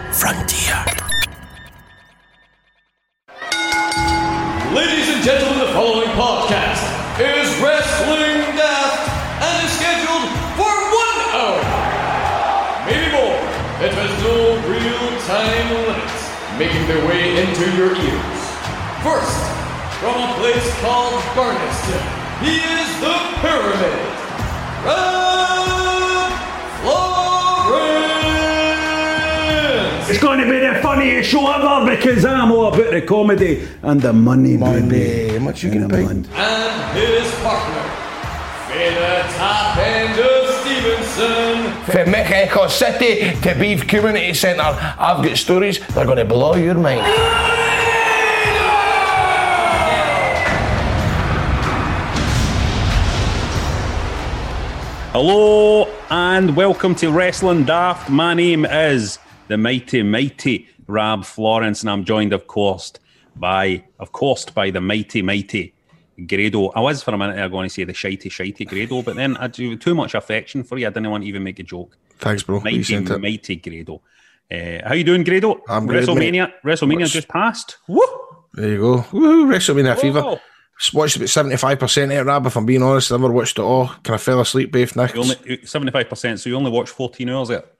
frontier. Ladies and gentlemen, the following podcast is Wrestling Daft and is scheduled for 1 hour. Maybe more. It has no real-time limits, making their way into your ears. First, from a place called Barneston, he is the Pyramid. Rob Florence! It's going to be the funniest show ever because I'm all about the comedy and the money, baby. How much you going to pay? And his partner, Fela Top End of Stevenson. From Mick Echo City to Beef Community Centre, I've got stories that are going to blow your mind. Hello and welcome to Wrestling Daft. My name is the mighty Rob Florence, and I'm joined, of course, by the mighty Grado. I was for a minute there going to say the shitey Grado, but then I do too much affection for you. I didn't want to even make a joke. Thanks, bro. Mighty Grado. How you doing, Grado? I'm great, WrestleMania just passed. Woo! There you go. Woo! WrestleMania fever. Whoa. Watched about 75% of it, Rab, if I'm being honest. I never watched it all. Kind of fell asleep both nights. 75%, so you only watched 14 hours of it.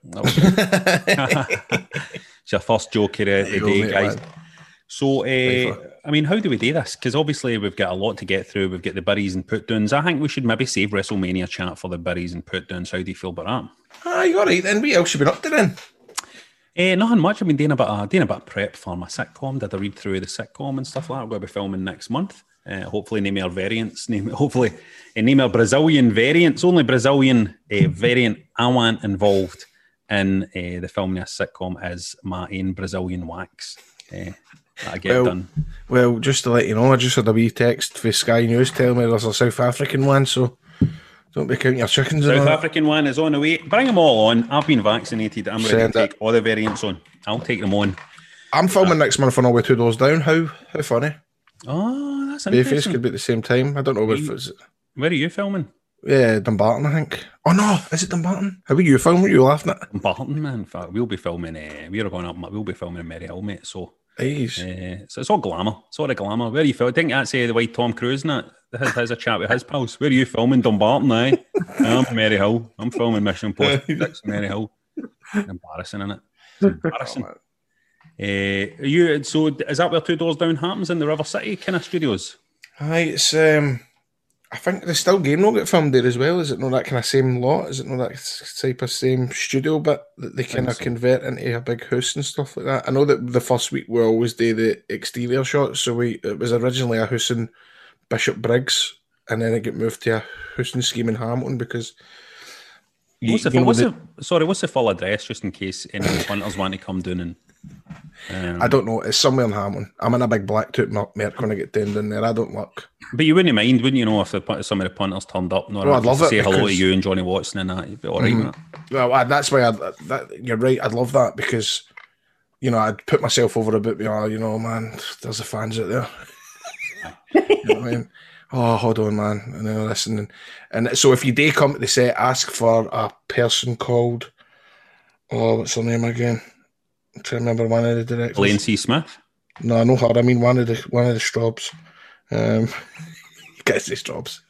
It's your first joke of the day, guys. Man. So, I mean, how do we do this? Because obviously we've got a lot to get through. We've got the Burries and Put-Downs. I think we should maybe save WrestleMania chat for the Burries and Put-Downs. How do you feel about that? You all right then? What else you been up to then? Nothing much. I've been doing a bit of prep for my sitcom. Did a read through of the sitcom and stuff like that. I'm going to be filming next month. Hopefully name our variants. Name our Brazilian variants. Only Brazilian variant I want involved in the filming of a sitcom is my own Brazilian wax. I get done. Well, just to let you know, I just had a wee text for Sky News telling me there's a South African one, so don't be counting your chickens. South African one is on the way. Bring them all on. I've been vaccinated. I'm ready to take all the variants on. I'll take them on. I'm filming next month on All Way 2 Doors Down. How funny. Oh, that's interesting. Bayface could be at the same time. I don't know where are you filming? Yeah, Dumbarton, I think. Oh no, is it Dumbarton? How are you filming? What are you laughing at? Dumbarton, man. In fact, we'll be filming. We'll be filming in Maryhill, mate. So, so it's all glamour. It's all the glamour. Where are you filming? I think that's the way Tom Cruise and that has a chat with his pals. Where are you filming? Dumbarton, I'm Maryhill. I'm filming Mission Impossible 6 Maryhill. Embarrassing, isn't it? It's embarrassing. So is that where 2 Doors Down happens, in the River City kind of studios? Aye, it's I think the Still Game will get filmed there as well. Is it not that kind of same lot? Is it not that type of same studio bit that they kind of convert into a big house and stuff like that? I know that the first week we always do the exterior shots, so it was originally a house in Bishop Briggs, and then it got moved to a house in Scheme in Hamilton because. What's the full address, just in case any punters want to come down and? I don't know. It's somewhere in Hamilton. I'm in a big Blacktooth merc when I get down there. I don't look. But you wouldn't mind, wouldn't you, know, if some of the punters turned up? Well, I'd love to it. Say hello to you and Johnny Watson and that. You'd be all right with it. Well, that's why you're right. I'd love that because, I'd put myself over a bit. Man, there's the fans out there. You know what I mean? Oh, hold on, man. And then listen. And so if you do come to the set, ask for a person called, what's her name again? I'm trying to remember one of the directors. Blaine C. Smith? No, not her. I mean one of the Straubs. You can't say Straubs.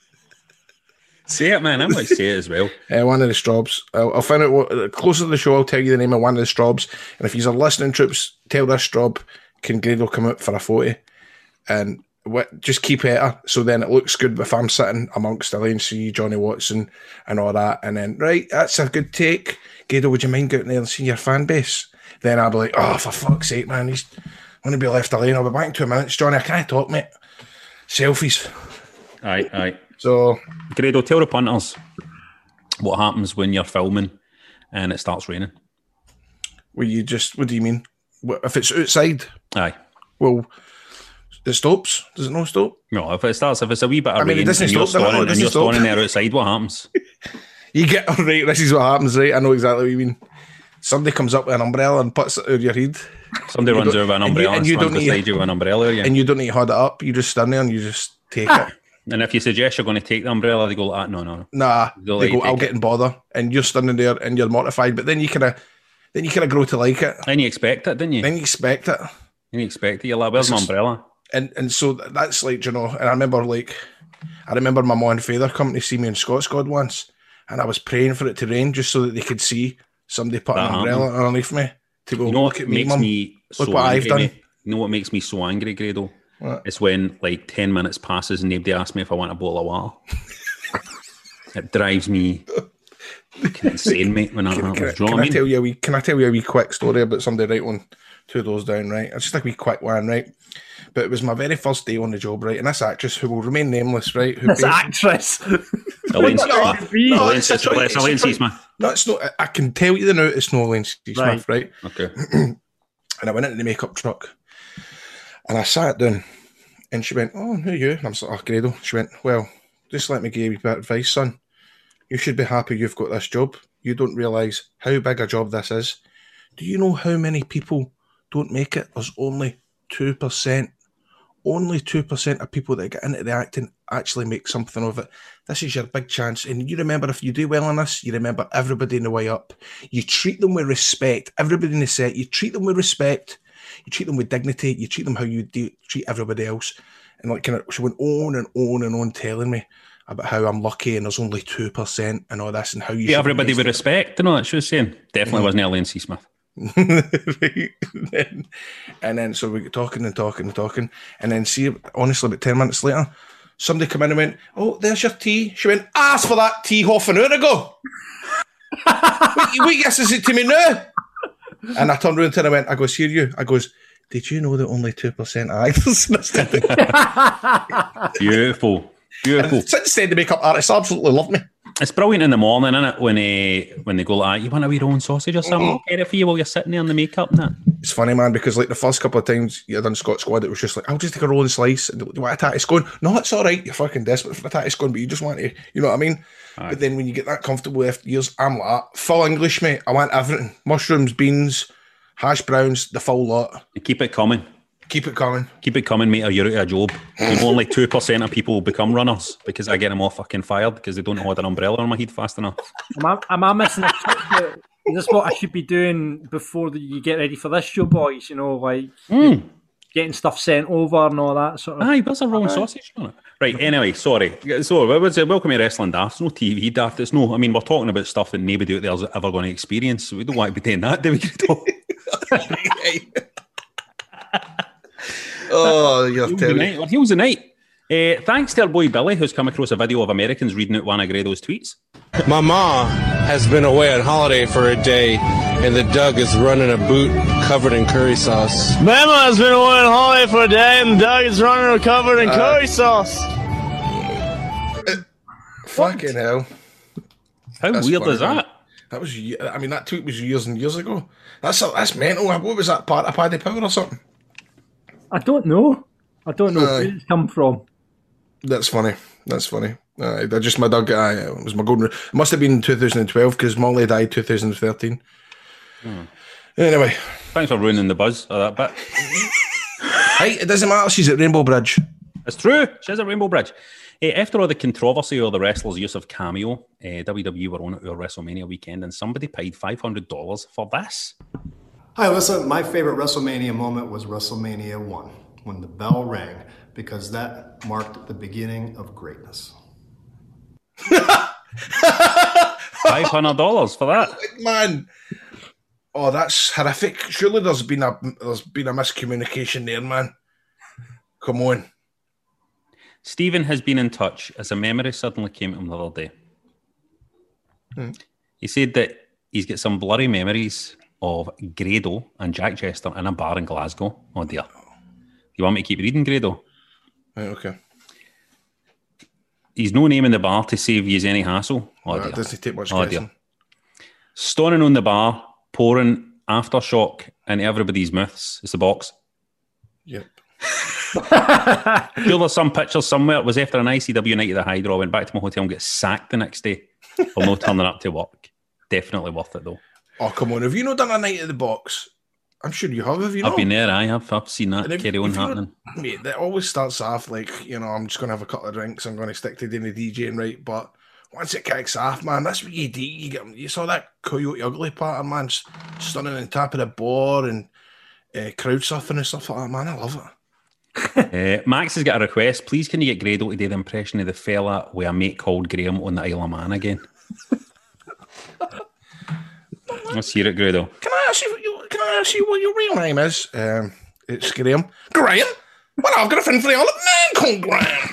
Say it, man. I'm going to say it as well. One of the Straubs. I'll find out closer to the show. I'll tell you the name of one of the Straubs. And if you're listening, troops, tell this Straub, can Grado come out for a photo? And just keep at her, so then it looks good if I'm sitting amongst Elaine C, Johnny Watson and all that, and then, right, that's a good take. Grado, would you mind going there and seeing your fan base? Then I'll be like, oh, for fuck's sake, man, he's going to be left alone. I'll be back in 2 minutes. Johnny, I can't talk, mate. Selfies. Aye. So, Grado, tell the punters what happens when you're filming and it starts raining. What do you mean? If it's outside? Aye. Well, it stops. Does it not stop? No, if it's a wee bit of rain it doesn't and you're stop. standing there outside, what happens? You get, right, this is what happens, right? I know exactly what you mean. Somebody comes up with an umbrella and puts it over your head. Somebody runs over an umbrella and stands beside you with an umbrella. And you don't need to hold it up. You just stand there and you just take it. And if you suggest you're going to take the umbrella, they go, no. Nah, they go, I'll get in bother. And you're standing there and you're mortified. But then you kind of, Then you kind of grow to like it. And you expect it, didn't you? Then you expect it. And you expect it. You're like, where's my umbrella? And so that's like, you know, and I remember my mum and father coming to see me in Scotscod once, and I was praying for it to rain just so that they could see somebody put an umbrella underneath me to go, you know look at me, Mum. Look what I've done. Mate? You know what makes me so angry, Grado? What? It's when like 10 minutes passes and nobody asks me if I want a bottle of water. It drives me insane, mate, when that happens. Can I tell you a wee quick story about somebody right on 2 doors down, right? It's just like a wee quick one, right? But it was my very first day on the job, right? And this actress, who will remain nameless, right? Actress? Elaine Smith. No, it's not. I can tell you now, it's not Elaine Smith, right? Okay. And I went into the makeup truck, and I sat down, and she went, "Oh, who are you?" And I'm like, "Oh, Grado." She went, "Well, just let me give you a bit of advice, son. You should be happy you've got this job. You don't realise how big a job this is. Do you know how many people don't make it? There's only 2%. Only 2% of people that get into the acting actually make something of it. This is your big chance. And you remember, if you do well on this, you remember everybody in the way up. You treat them with respect. Everybody in the set, you treat them with respect. You treat them with dignity. You treat them how you treat everybody else." And like, she went on and on and on telling me about how I'm lucky and there's only 2% and all this, and how you treat everybody with respect. You know what she was saying? Definitely wasn't Elaine C. Smith. And then so we got talking, and then see, honestly, about 10 minutes later, somebody come in and went, "Oh, there's your tea." She went, "Ask for that tea half an hour ago." What guesses it to me now? And I turned around to her and I goes, "Here you." I goes, "Did you know that only 2% are actors?" Beautiful. And since then, the makeup artists absolutely love me. It's brilliant in the morning, isn't it? When they go like, "You want a wee roll and sausage or something?" I'll get it for you while you're sitting there in the makeup and that. It's funny, man, because like the first couple of times you done Scotscod, it was just like, "I'll just take a roll and slice." And do you want a tatty scone? No, it's all right. You're fucking desperate for a tatty scone, but you just want to, you know what I mean? Right. But then when you get that comfortable after years, I'm like, full English, mate. I want everything: mushrooms, beans, hash browns, the full lot. You keep it coming. Keep it coming. Keep it coming, mate, or you're out of a job. And only 2% of people become runners because I get them all fucking fired because they don't hold an umbrella on my head fast enough. Am I missing a trick? Is this what I should be doing before you get ready for this show, boys? You know, like getting stuff sent over and all that sort of... Aye, there's a rolling sausage on it. Right, anyway, sorry. So, welcome to Wrestling Daft. It's no TV daft. It's no... I mean, we're talking about stuff that nobody out there's ever going to experience. So we don't want to be doing that, do we? Oh, you're terrible. Heels the night. Thanks to our boy Billy, who's come across a video of Americans reading out one of Grado's tweets. My ma has been away on holiday for a day, and the Doug is running a boot covered in curry sauce. Mama has been away on holiday for a day, and the Doug is running a covered in curry sauce. Fucking hell. How That's weird funny, is that? Man. That was, I mean, that tweet was years and years ago. That's mental. What was that, part of Paddy Power or something? I don't know where it's come from. That's funny. Just my dog. It was my golden. It must have been 2012 because Molly died 2013. Anyway, thanks for ruining the buzz of that bit. Hey, it doesn't matter. She's at Rainbow Bridge. It's true. She's at Rainbow Bridge. After all the controversy of the wrestlers' use of Cameo, WWE were on our WrestleMania weekend, and somebody paid $500 for this. Hi, listen, my favorite WrestleMania moment was WrestleMania 1, when the bell rang, because that marked the beginning of greatness. $500 for that? Man. Oh, that's horrific. Surely there's been a miscommunication there, man. Come on. Stephen has been in touch as a memory suddenly came to him the other day. He said that he's got some blurry memories of Grado and Jack Jester in a bar in Glasgow. Oh dear. You want me to keep reading, Grado? Right, okay. He's no name in the bar to save you any hassle. Oh dear. It doesn't take much guessing. Dear. Stoning on the bar, pouring aftershock into everybody's mouths. It's the box. Yep. Sure, there's some pictures somewhere. It was after an ICW night at the Hydro. I went back to my hotel and got sacked the next day for not turning up to work. Definitely worth it though. Oh, come on. Have you not done a night at the box? I'm sure you have you not? I've been there, I've seen that carry on happening. Mate, that always starts off like, I'm just going to have a couple of drinks, I'm going to stick to doing the DJing, right? But once it kicks off, man, that's what you do. You saw that Coyote Ugly pattern, man, stunning on top of the board and crowd surfing and stuff like that, man. I love it. Max has got a request. Please, can you get Grado to do the impression of the fella with a mate called Graham on the Isle of Man again? Let's hear it, Grado. Can I ask you what your real name is? It's Graham. Graham? Well, I've got a friend for the Isle of Man called Graham.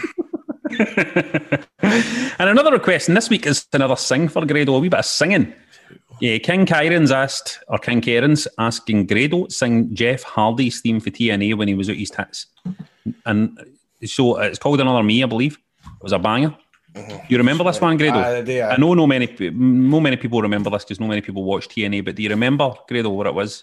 And another request, and this week is another sing for Grado, a wee bit of singing. Yeah, King Cairns asking Grado to sing Jeff Hardy's theme for TNA when he was out East Hits. And so it's called Another Me, I believe. It was a banger. You remember this one, Grado? I know no many people remember this because no many people watch TNA, but do you remember, Grado, what it was?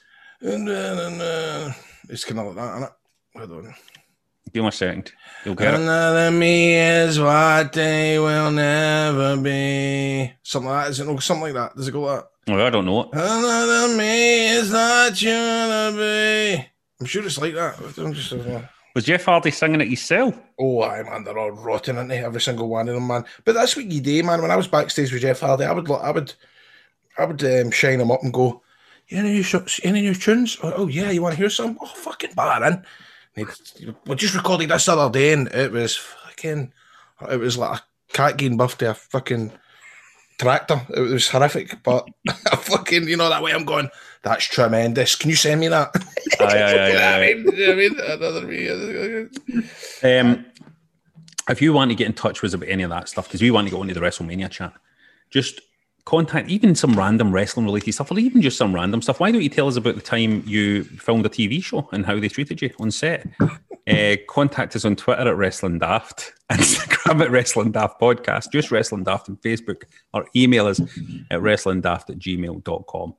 It's kind of like that, isn't it? Hold on. Give me a second. You'll get Another me is what they will never be. Something like that. Is it no, something like that? Does it go like that? Oh, I don't know it. Another me is not you to be. I'm sure it's like that. Was Jeff Hardy singing it himself? Oh, aye, man, they're all rotten, aren't they? Every single one of them, man. But that's what you do, man. When I was backstage with Jeff Hardy, I would shine him up and go, any new tunes? Oh yeah, you want to hear some? Oh, fucking bar in. We just recorded this the other day, and it was like a cat getting buffed to a fucking tractor. It was horrific, but fucking, you know, that way I'm going, that's tremendous. Can you send me that? If you want to get in touch with us about any of that stuff, because we want to go into the WrestleMania chat, just contact even some random wrestling related stuff, or even just some random stuff. Why don't you tell us about the time you filmed a TV show and how they treated you on set? Contact us on Twitter at Wrestling Daft, Instagram at Wrestling Daft Podcast, just Wrestling Daft on Facebook, or email us at wrestlingdaft@gmail.com.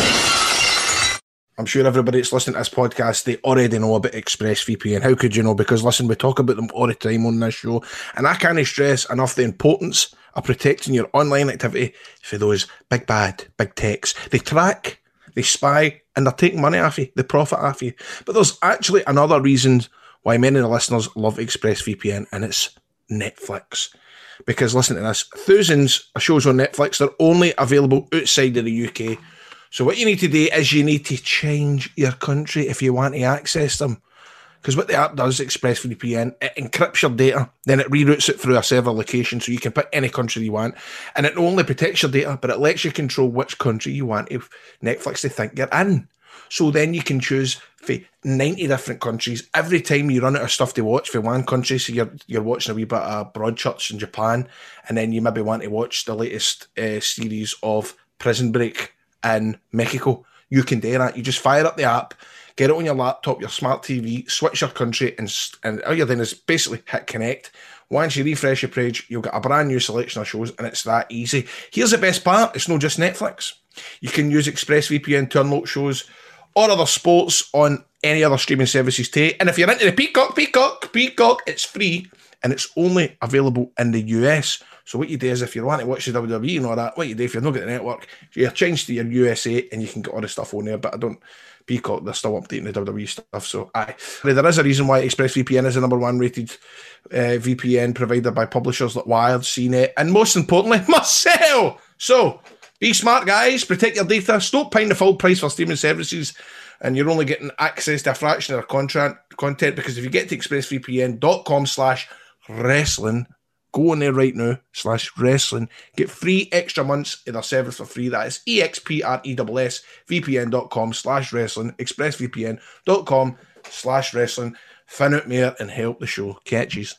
I'm sure everybody that's listening to this podcast, they already know about ExpressVPN. How could you know? Because listen, we talk about them all the time on this show, and I can't stress enough the importance of protecting your online activity for those big bad, big techs. They track, they spy, and they're taking money off you. They profit off you. But there's actually another reason why many of the listeners love ExpressVPN, and it's Netflix. Because listen to this, thousands of shows on Netflix, they're only available outside of the UK. So what you need to do is you need to change your country if you want to access them. Because what the app does, ExpressVPN, it encrypts your data, then it reroutes it through a server location so you can pick any country you want. And it not only protects your data, but it lets you control which country you want if Netflix to think you're in. So then you can choose for 90 different countries. Every time you run out of stuff to watch for one country, so you're watching a wee bit of Broadchurch in Japan, and then you maybe want to watch the latest series of Prison Break in Mexico, you can do that. You just fire up the app, get it on your laptop, your smart TV, switch your country, and all you're doing is basically hit connect. Once you refresh your page, you'll get a brand new selection of shows, and it's that easy. Here's the best part, it's not just Netflix. You can use ExpressVPN to unlock shows or other sports on any other streaming services too. And if you're into the Peacock, it's free, and it's only available in the US. So what you do is, if you want to watch the WWE and all that, what you do, if you're not getting the network, you change to your USA and you can get all the stuff on there. But Peacock, they're still updating the WWE stuff. So there is a reason why ExpressVPN is the number one rated VPN provider by publishers like Wired, CNET, and most importantly, Marcel. So be smart, guys. Protect your data. Stop paying the full price for streaming services, and you're only getting access to a fraction of their content, because if you get to expressvpn.com/wrestling, go on there right now, /wrestling. Get 3 extra months of their service for free. That is expressvpn.com/wrestling, expressvpn.com/wrestling. Find out more and help the show. Catches.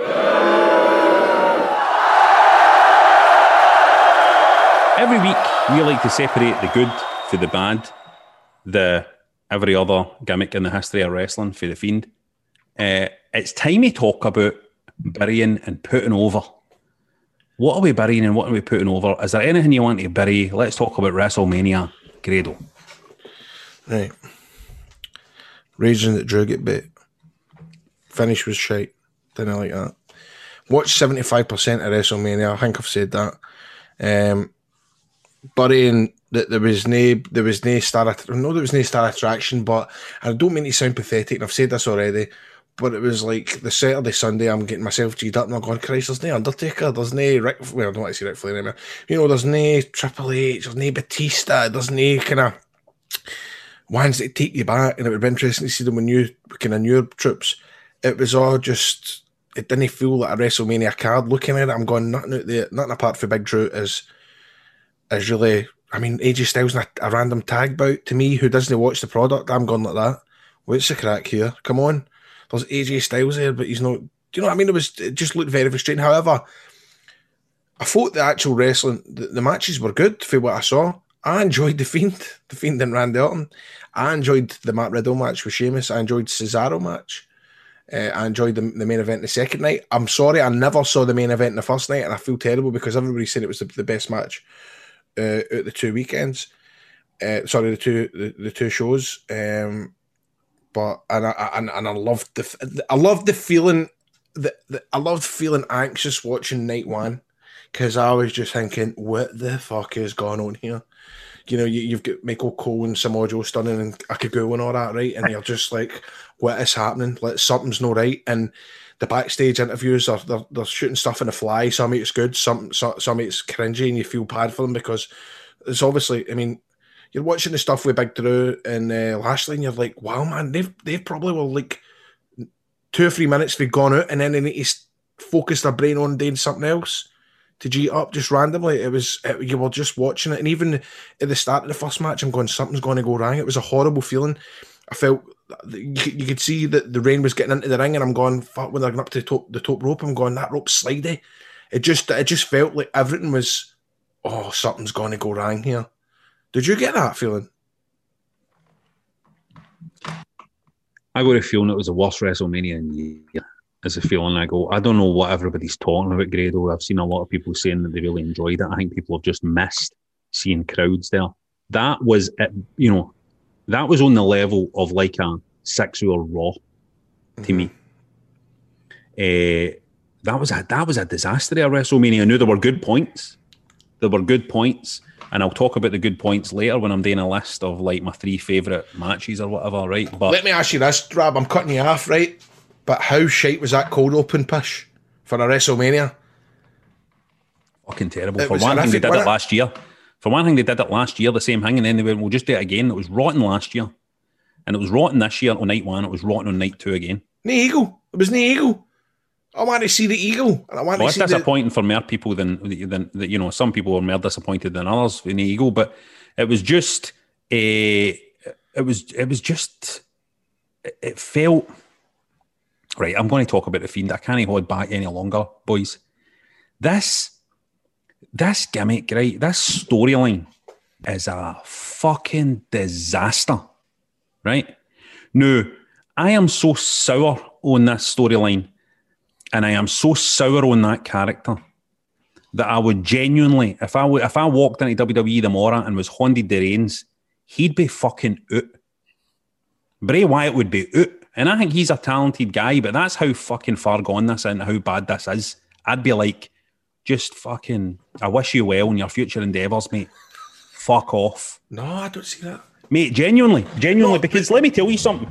Every week, we like to separate the good for the bad, the every other gimmick in the history of wrestling for the Fiend. It's time to talk about burying and putting over. What are we burying and what are we putting over? Is there anything you want to bury? Let's talk about WrestleMania, Grado. Right. Reason that Drew get bit. Finish was shite. Didn't like that. Watch 75% of WrestleMania. I think I've said that. Burying that there was no star attraction, but I don't mean to sound pathetic, and I've said this already, But it was like the Saturday, Sunday, I'm getting myself G'd up and I'm going, Christ, there's no Undertaker, there's no Rick, well, I don't want to say Rick Flair anymore. You know, there's no Triple H, there's no Batista, there's no kind of ones that take you back, and it would be interesting to see them with new, kind of newer troops. It was all just, it didn't feel like a WrestleMania card. Looking at it, I'm going, nothing out there, nothing apart from Big Drew is really, I mean, AJ Styles in a random tag bout, to me, who doesn't watch the product, I'm going like that. What's the crack here? Come on. There's AJ Styles there, but he's not. Do you know what I mean? It just looked very frustrating. However, I thought the actual wrestling, the matches were good for what I saw. I enjoyed The Fiend and Randy Orton. I enjoyed the Matt Riddle match with Sheamus. I enjoyed Cesaro match. I enjoyed the main event the second night. I'm sorry, I never saw the main event the first night, and I feel terrible because everybody said it was the best match out the 2 weekends. The two shows. But I loved the feeling I loved feeling anxious watching night one, because I was just thinking, what the fuck is going on here? You know, you've got Michael Cole and Samoa Joe stunning and Akagoo and all that, right? And you're just like, what is happening? Like, something's not right. And the backstage interviews they're shooting stuff in the fly. Some of it's good, some of it's cringy, and you feel bad for them because it's obviously, I mean, you're watching the stuff with Big Drew and Lashley, and you're like, wow, man, they've probably were like 2 or 3 minutes they've gone out, and then they need to focus their brain on doing something else to G up just randomly. You were just watching it, and even at the start of the first match, I'm going, something's going to go wrong. It was a horrible feeling. I felt you could see that the rain was getting into the ring, and I'm going, fuck, when they're getting up to the top rope, I'm going, that rope's slidey. It just felt like everything was, oh, something's going to go wrong here. Did you get that feeling? I got a feeling it was the worst WrestleMania in years. As a feeling, I go, I don't know what everybody's talking about, Grado. I've seen a lot of people saying that they really enjoyed it. I think people have just missed seeing crowds there. That was, that was on the level of like a 6-hour Raw to me. That was a disaster at WrestleMania. I knew there were good points. And I'll talk about the good points later when I'm doing a list of like my 3 favourite matches or whatever, right? But let me ask you this, Drab, I'm cutting you off, right? But how shite was that cold open push for a WrestleMania? Fucking terrible. For one thing, they did it last year. The same thing, and then they went, we'll just do it again. It was rotten last year. And it was rotten this year on night 1. It was rotten on night 2 again. No eagle. It was no eagle. I want to see the eagle. And I want to see it's disappointing for more people than some people were more disappointed than others in the eagle, but it was just it felt right. I'm going to talk about the Fiend. I can't hold back any longer, boys. This gimmick, right? This storyline is a fucking disaster, right? Now, I am so sour on this storyline. And I am so sour on that character that I would genuinely, if I walked into WWE tomorrow and was handed the reins, he'd be fucking out. Bray Wyatt would be out. And I think he's a talented guy, but that's how fucking far gone this and how bad this is. I'd be like, just fucking, I wish you well in your future endeavours, mate. Fuck off. No, I don't see that. Mate, genuinely, because let me tell you something.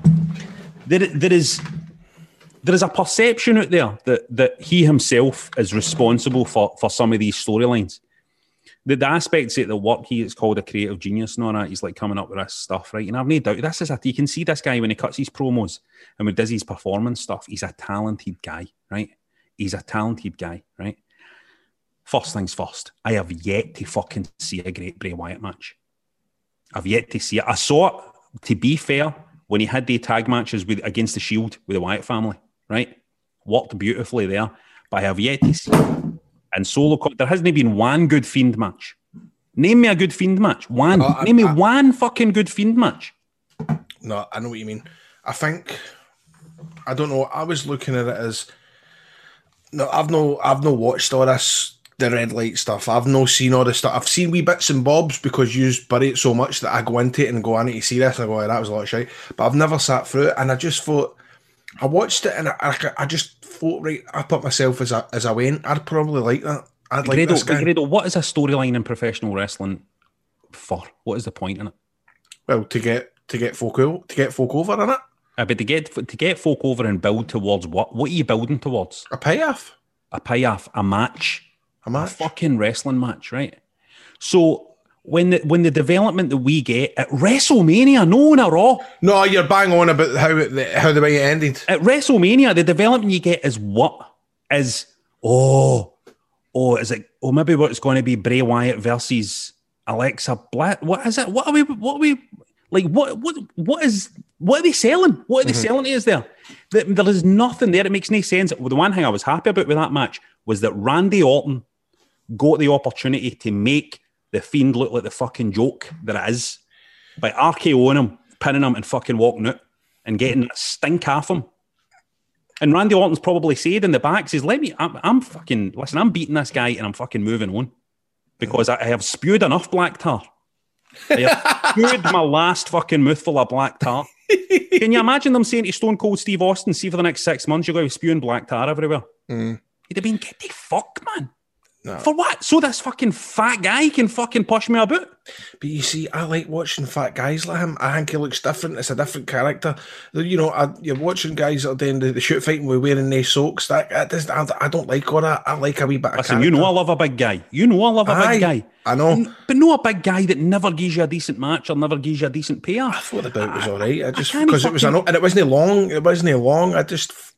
There is a perception out there that he himself is responsible for some of these storylines. The aspects at the work, he is called a creative genius and all that. He's like coming up with this stuff, right? And I've no doubt this is you can see this guy when he cuts his promos and when he does his performance stuff. He's a talented guy, right? First things first, I have yet to fucking see a great Bray Wyatt match. I've yet to see it. I saw it, to be fair, when he had the tag matches against the Shield with the Wyatt family. Right? Worked beautifully there. But I have yet to see it. And solo, there hasn't been one good Fiend match. Name me a good Fiend match. Name me one fucking good Fiend match. No, I know what you mean. I think, I don't know, I was looking at it as, no, I've no watched all this, the red light stuff. I've no seen all this stuff. I've seen wee bits and bobs because you bury it so much that I go into it and go, I need to see this. And I go, that was a lot of shit. But I've never sat through it. And I just thought, I watched it and I just thought, right, I put myself as I went. I'd probably like that. I'd like this guy. Grado, what is a storyline in professional wrestling for? What is the point in it? Well, to get folk over in it. But to get folk over and build towards what? What are you building towards? A payoff. A payoff, a match. A match. A fucking wrestling match, right? So when the development that we get at WrestleMania, no on a Raw. No, you're bang on about how the way it ended. At WrestleMania, the development you get is what? Is is it? Oh, maybe what's going to be Bray Wyatt versus Alexa Bliss. What is it? What are we like? What are they selling? What are they selling to us there? There is nothing there. It makes no sense. Well, the one thing I was happy about with that match was that Randy Orton got the opportunity to make the Fiend look like the fucking joke that it is by RKOing him, pinning him, and fucking walking out and getting a stink off him. And Randy Orton's probably said in the back, says, I'm beating this guy and I'm fucking moving on because I have spewed enough black tar. I have spewed my last fucking mouthful of black tar. Can you imagine them saying to Stone Cold Steve Austin, see for the next 6 months, you're going to be spewing black tar everywhere? He'd have been, get the fuck, man. No. For what? So this fucking fat guy can fucking push me about? But you see, I like watching fat guys like him. I think he looks different. It's a different character. You know, you're watching guys that are doing the shoot fighting with wearing their socks. I don't like all that. I like a wee bit of character. You know I love a big guy. You know I love a big guy. I know. But no a big guy that never gives you a decent match or never gives you a decent payoff. I thought the bout was all right. I just, because it was, and it wasn't long. It wasn't long. I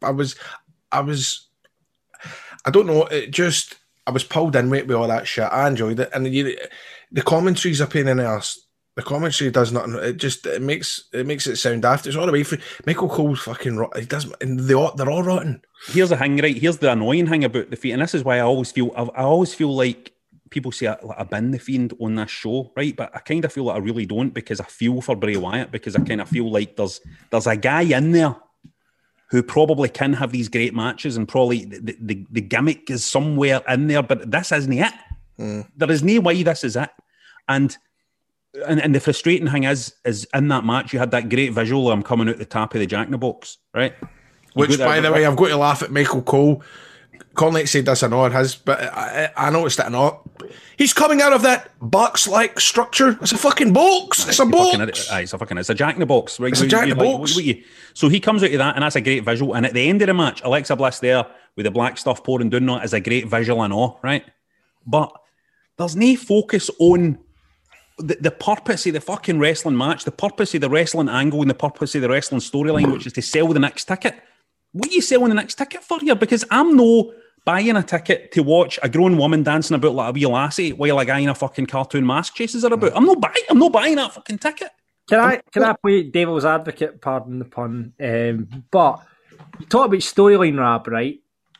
don't know. I was pulled in with all that shit. I enjoyed it, and the commentary's a pain in the arse. The commentary does nothing. It makes it sound daft. It's all the way for Michael Cole's fucking rotten. He does, and they're all rotten. Here's the thing, right? Here's the annoying thing about the Fiend, and this is why I always feel like people say I bin the Fiend on this show, right? But I kind of feel like I really don't, because I feel for Bray Wyatt, because I kind of feel like there's a guy in there who probably can have these great matches, and probably the gimmick is somewhere in there, but this isn't it. There is no way this is it. And the frustrating thing is in that match, you had that great visual of him coming out the top of the Jack in the Box, right? Which, by the way, I've got to laugh at Michael Cole. Cornette said this and all his, but I noticed it not. He's coming out of that box-like structure. It's a fucking box. It's a box. It's a Jack in the Box. Right? It's a Jack in the Box. So he comes out of that, and that's a great visual. And at the end of the match, Alexa Bliss there with the black stuff pouring down on it is a great visual and all, right? But there's no focus on the purpose of the fucking wrestling match, the purpose of the wrestling angle, and the purpose of the wrestling storyline, which is to sell the next ticket. What are you selling the next ticket for here? Because I'm no buying a ticket to watch a grown woman dancing about like a wee lassie while a guy in a fucking cartoon mask chases her about. I'm not buying that fucking ticket. Can I play devil's advocate? Pardon the pun. But you talk about storyline, Rab, right?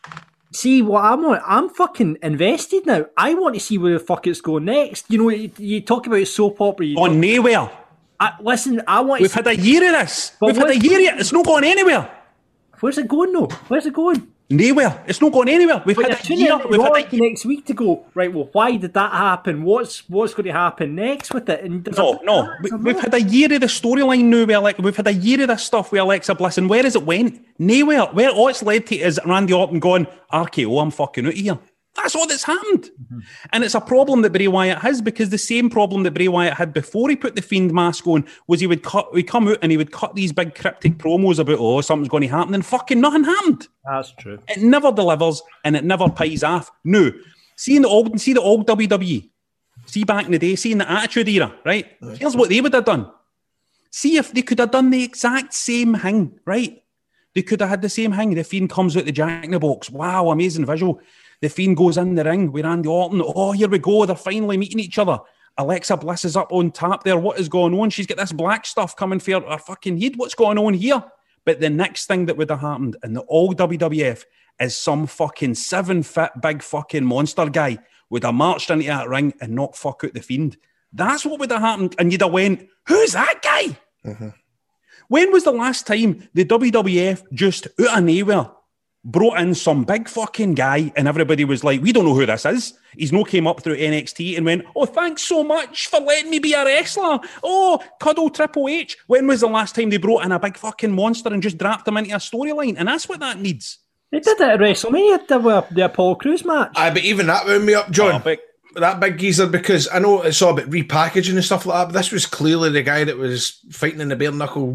See what I'm on. I'm fucking invested now. I want to see where the fuck it's going next. You know, you talk about soap opera. On nowhere. Listen, I want. We've had a year of this. We've had a year of it. It's not going anywhere. Where's it going though? Where's it going? Nowhere. It's not going anywhere. We've had a year. We've had next week to go. Right. Well, why did that happen? What's going to happen next with it? And no. We've had a year of the storyline now. We've had a year of this stuff with Alexa Bliss, and where has it went? Nowhere. Where all it's led to is Randy Orton going, RKO, I'm fucking out of here. That's all that's happened. Mm-hmm. And it's a problem that Bray Wyatt has, because the same problem that Bray Wyatt had before he put the Fiend mask on was he would come out and he would cut these big cryptic promos about, something's going to happen, and fucking nothing happened. That's true. It never delivers, and it never pays off. No. See the old WWE. See back in the day, see in the Attitude Era, right? Here's what they would have done. See if they could have done the exact same thing, right? They could have had the same thing. The Fiend comes out the Jack in the Box. Wow, amazing visual. The Fiend goes in the ring with Randy Orton. Oh, here we go. They're finally meeting each other. Alexa Bliss is up on top there. What is going on? She's got this black stuff coming for her fucking head. What's going on here? But the next thing that would have happened in the old WWF is some fucking 7-foot big fucking monster guy would have marched into that ring and not fuck out the Fiend. That's what would have happened. And you'd have went, who's that guy? Mm-hmm. When was the last time the WWF just out of nowhere brought in some big fucking guy and everybody was like, we don't know who this is. He's no came up through NXT and went, oh, thanks so much for letting me be a wrestler. Oh, cuddle Triple H. When was the last time they brought in a big fucking monster and just dropped him into a storyline? And that's what that needs. They did it at WrestleMania, the Apollo Crews match. But even that wound me up, John. That big geezer, because I know it's all about repackaging and stuff like that, but this was clearly the guy that was fighting in the bare knuckle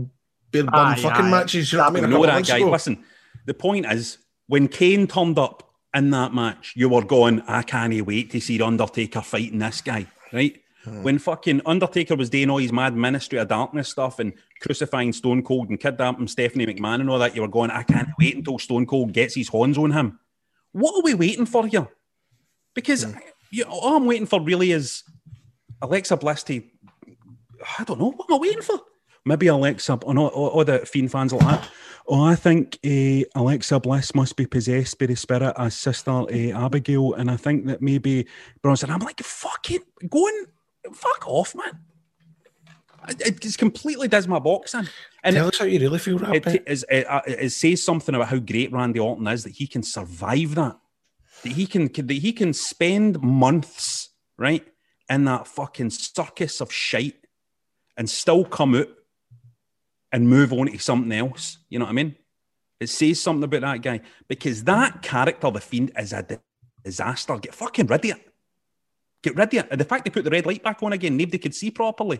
bare bum fucking matches. You know what I mean? I know that guy. Listen, the point is, when Kane turned up in that match, you were going, I can't wait to see Undertaker fighting this guy, right? When fucking Undertaker was doing all his mad Ministry of Darkness stuff and crucifying Stone Cold and kidnapping Stephanie McMahon and all that, you were going, I can't wait until Stone Cold gets his horns on him. What are we waiting for here? Because all I'm waiting for really is Alexa Bliss to, I don't know, what am I waiting for? Maybe Alexa, all the Fiend fans like that. Oh, I think Alexa Bliss must be possessed by the spirit as Sister Abigail, and I think that maybe Bronson. I'm like, fucking fuck off, man. It just completely does my box in. And tell us how you really feel, Rap. It says something about how great Randy Orton is, that he can survive that he can spend months, right, in that fucking circus of shite and still come out and move on to something else. You know what I mean? It says something about that guy, because that character, the Fiend, is a disaster. Get fucking rid of it. Get rid of it. And the fact they put the red light back on again, nobody could see properly.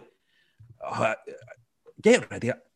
Get rid of it.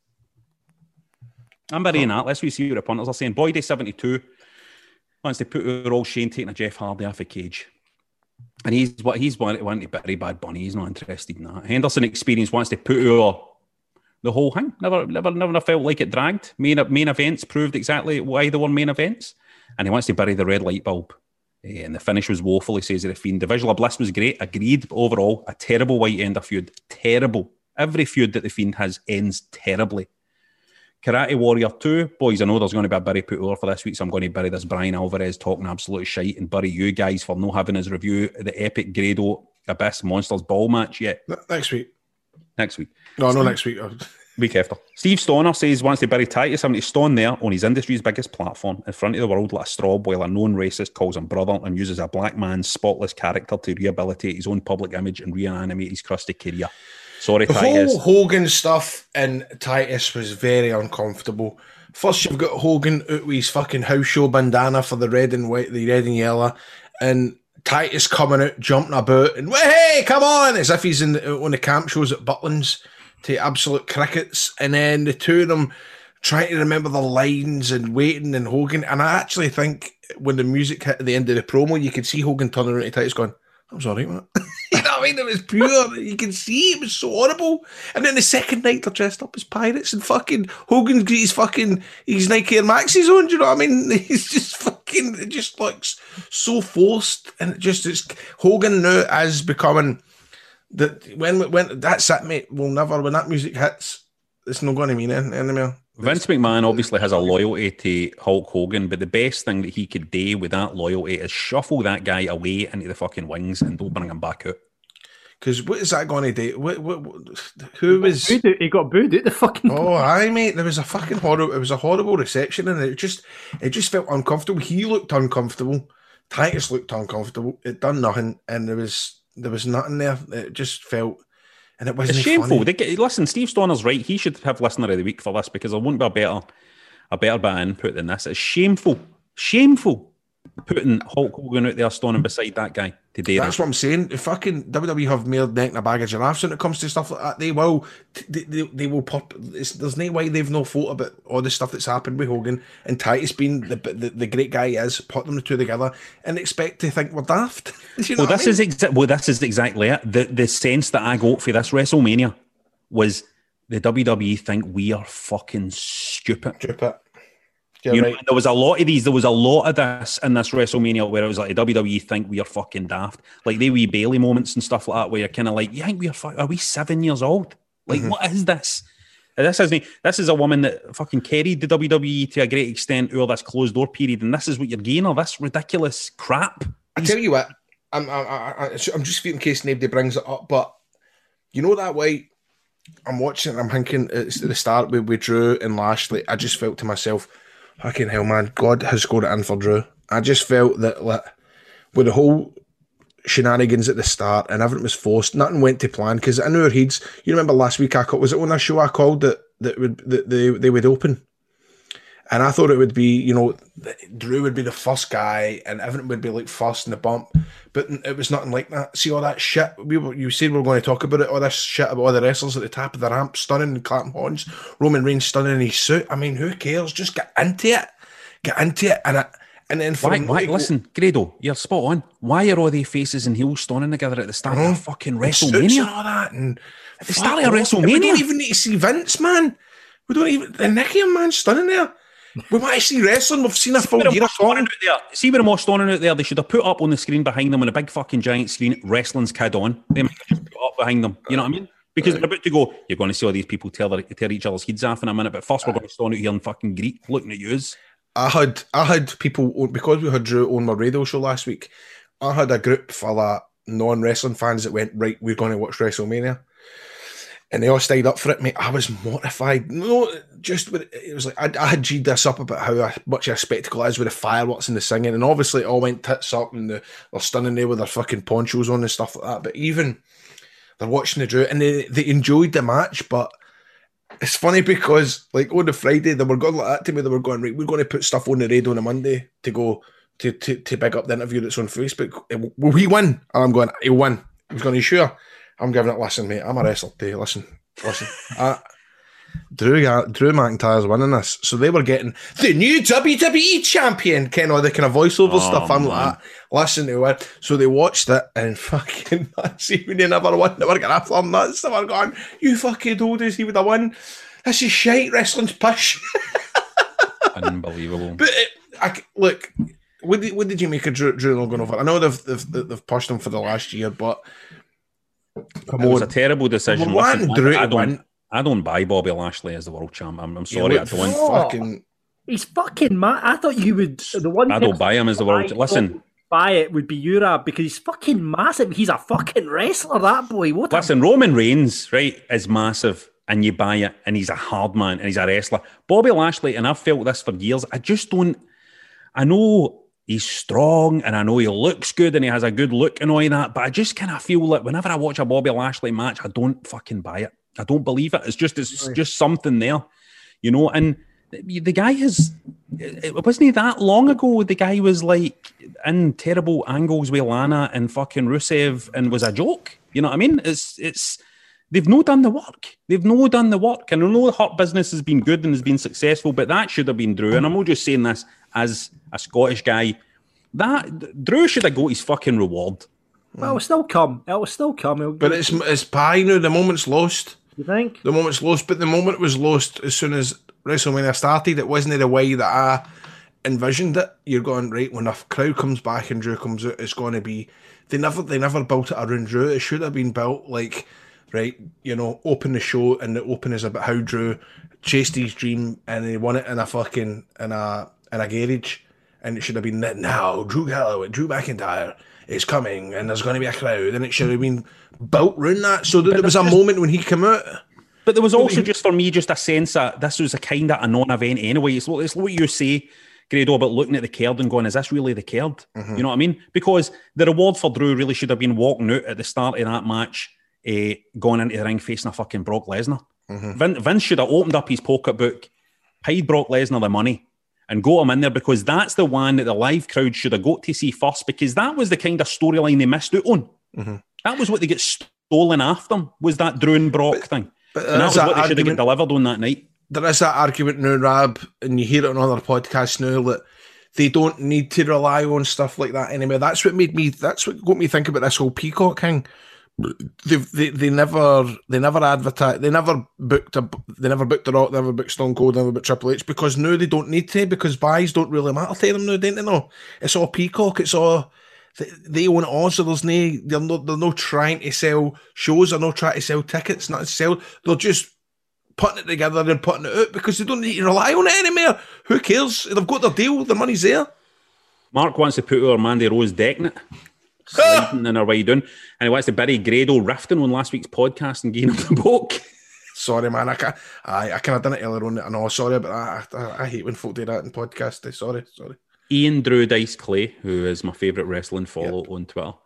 I'm burying that. Let's see what the punters are saying. Boydie72 wants to put her all Shane taking a Jeff Hardy off a cage. And he's wanting to bury Bad Bunny. He's not interested in that. Henderson Experience wants to put her the whole thing. Never felt like it dragged. Main events proved exactly why they were main events. And he wants to bury the red light bulb. And the finish was woeful, he says, of the Fiend. The visual of Bliss was great. Agreed. But overall, a terrible white ender feud. Terrible. Every feud that the Fiend has ends terribly. Karate Warrior 2. Boys, I know there's going to be a bury put over for this week, so I'm going to bury this Brian Alvarez talking absolute shite and bury you guys for not having his review of the epic Grado Abyss Monsters Ball match yet. Next week. No, next week. Week after. Steve Stoner says wants to bury Titus having to stand there on his industry's biggest platform in front of the world like a straw while a known racist calls him brother and uses a black man's spotless character to rehabilitate his own public image and reanimate his crusty career. Sorry, the Titus. whole Hogan stuff in Titus was very uncomfortable. First, you've got Hogan out with his fucking house show bandana for the red and white, the red and yellow, and Titus coming out, jumping about, and hey, come on, as if he's on the camp shows at Butlins to absolute crickets, and then the two of them trying to remember the lines and waiting, and Hogan. And I actually think when the music hit at the end of the promo, you could see Hogan turning around to Titus going, I'm sorry, man. You know what I mean? It was pure. You can see it was so horrible. And then the second night they're dressed up as pirates and fucking Hogan's got his Nike Air Maxis on. Do you know what I mean? He's just fucking, it just looks so forced. And it's Hogan now as becoming that when that's it, mate. When that music hits, it's not going to mean anything anymore. Vince McMahon obviously has a loyalty to Hulk Hogan, but the best thing that he could do with that loyalty is shuffle that guy away into the fucking wings and don't bring him back out. Because what is that going to do? Who was... He got booed at the fucking... Oh, aye, mate. There was a fucking horrible... It was a horrible reception, and it just felt uncomfortable. He looked uncomfortable. Titus looked uncomfortable. It done nothing, and there was nothing there. It just felt... And it wasn't shameful. Funny. Listen, Steve Stoner's right. He should have Listener of the Week for this because there won't be a better bit of input than this. It's shameful. Shameful putting Hulk Hogan out there standing beside that guy today. That's what I'm saying. The fucking WWE have mere neck and a bag of giraffes when it comes to stuff like that. They will pop. There's no way they've no thought about all the stuff that's happened with Hogan and Titus being the great guy he is, put them the two together and expect to think we're daft. You know this is exactly it. The sense that I got for this WrestleMania was the WWE think we are fucking stupid. Right. Know, there was a lot of these. There was a lot of this in this WrestleMania where it was like the WWE think we are fucking daft, like they wee Bailey moments and stuff like that, where you're kind of like, you think are we 7 years old? Like, what is this? This is a woman that fucking carried the WWE to a great extent over this closed door period, and this is what you're getting, all this ridiculous crap. I tell you what, I'm just in case nobody brings it up, but you know that way. I'm watching. I'm thinking it's at the start with Drew and Lashley. I just felt to myself, fucking hell, man, God has scored it in for Drew. I just felt that like, with the whole shenanigans at the start and everything was forced, nothing went to plan. Because in our heads, you remember last week was it on a show I called that they would open, And I thought it would be, you know, Drew would be the first guy and everything would be like first in the bump. But it was nothing like that. See all that shit? You said we were going to talk about it, all this shit about all the wrestlers at the top of the ramp, stunning and clapping horns. Roman Reigns stunning in his suit. I mean, who cares? Just get into it. Get into it. And then for listen, Grado, you're spot on. Why are all the faces and heels standing together at the start of fucking WrestleMania? And all that, and at the start of WrestleMania? We don't even need to see Vince, man. We don't even... The Nicky man standing there. We want to see wrestling. We've seen a full year of fun. See where I'm all standing out there? They should have put up on the screen behind them on a big fucking giant screen, wrestling's kid on. They might just put up behind them. You know what I mean? Because they're about to go, you're going to see all these people tear each other's heads off in a minute, but first we're going to stand out here and fucking greet, looking at yous. I had people, because we had Drew on my radio show last week, I had a group full of non-wrestling fans that went, right, we're going to watch WrestleMania. And they all stayed up for it, mate. I was mortified. No, just with it was like I had G'd this up about how much a spectacle it is with the fireworks and the singing, and obviously it all went tits up, and they're standing there with their fucking ponchos on and stuff like that. But even they're watching the Drew, and they enjoyed the match. But it's funny because like on the Friday they were going like that to me. They were going, right, we're going to put stuff on the radio on a Monday to go to big up the interview that's on Facebook. Will he win? And I'm going, he'll win. He's going, to sure. I'm giving it. Listen, mate, I'm a wrestler too. Listen. Drew McIntyre's winning this, so they were getting the new WWE champion, Ken, all the kind of voiceover stuff. I'm like, listen to it. So they watched it and fucking see when they never won, they were getting after them nuts. They were going, you fucking told us he would have won. This is shite. Wrestling's push. Unbelievable. But look, what did you make of Drew not going over? I know they've pushed him for the last year, but. It was a terrible decision. Listen, I don't buy Bobby Lashley as the world champ. I'm sorry, I don't. He's fucking mad. I thought you would. The one I don't buy him as the world. Listen, buy it would be Urab because he's fucking massive. He's a fucking wrestler. That boy. Roman Reigns, right, is massive, and you buy it, and he's a hard man, and he's a wrestler. Bobby Lashley, and I've felt this for years. I just don't. I know. He's strong, and I know he looks good, and he has a good look and all that, but I just kind of feel like whenever I watch a Bobby Lashley match, I don't fucking buy it. I don't believe it. It's just something there, you know. And the guy it wasn't he that long ago, the guy was like in terrible angles with Lana and fucking Rusev and was a joke. You know what I mean? It's they've no done the work. They've no done the work. And I know the Hurt Business has been good and has been successful, but that should have been Drew. And I'm not just saying this as a Scottish guy. That Drew should have got his fucking reward. Well, it'll still come. But it's pie now. The moment's lost. You think? The moment's lost, but the moment was lost as soon as WrestleMania started. It wasn't the way that I envisioned it. You're going, right, when a crowd comes back and Drew comes out, it's going to be... They never built it around Drew. It should have been built like, right, you know, open the show, and the open is about how Drew chased his dream and he won it in a fucking... in a garage. And it should have been that now, Drew McIntyre is coming and there's going to be a crowd, and it should have been built around that so that there was a moment when he came out. But there was also just for me just a sense that this was a kind of a non-event anyway. It's what you say, Grado, about looking at the card and going, is this really the card? Mm-hmm. You know what I mean? Because the reward for Drew really should have been walking out at the start of that match, going into the ring facing a fucking Brock Lesnar. Mm-hmm. Vince should have opened up his pocketbook, paid Brock Lesnar the money, and got him in there, because that's the one that the live crowd should have got to see first, because that was the kind of storyline they missed out on. Mm-hmm. That was what they get stolen after them, was that Drew and Brock thing. But and that was what they should have got delivered on that night. There is that argument now, Rab, and you hear it on other podcasts now, that they don't need to rely on stuff like that anymore. That's what got me think about this whole Peacock thing. They never advertised. They never booked The Rock. They never booked Stone Cold. They never booked Triple H, because now they don't need to, because buys don't really matter to them now, don't they? No, it's all Peacock. It's all they own it all. So they're not trying to sell shows. They're not trying to sell tickets. Not to sell. They're just putting it together and putting it out, because they don't need to rely on it anymore. Who cares? They've got their deal. Their money's there. Mark wants to put our Mandy Rose decking it. Sliding in her way down, and he wants to bury Grado rifting on last week's podcast and getting him the book. Sorry, man, I kind of done it earlier on. I know, sorry, but I hate when folk do that in podcasts. Sorry. Ian Drew Dice Clay, who is my favourite wrestling follow on Twitter,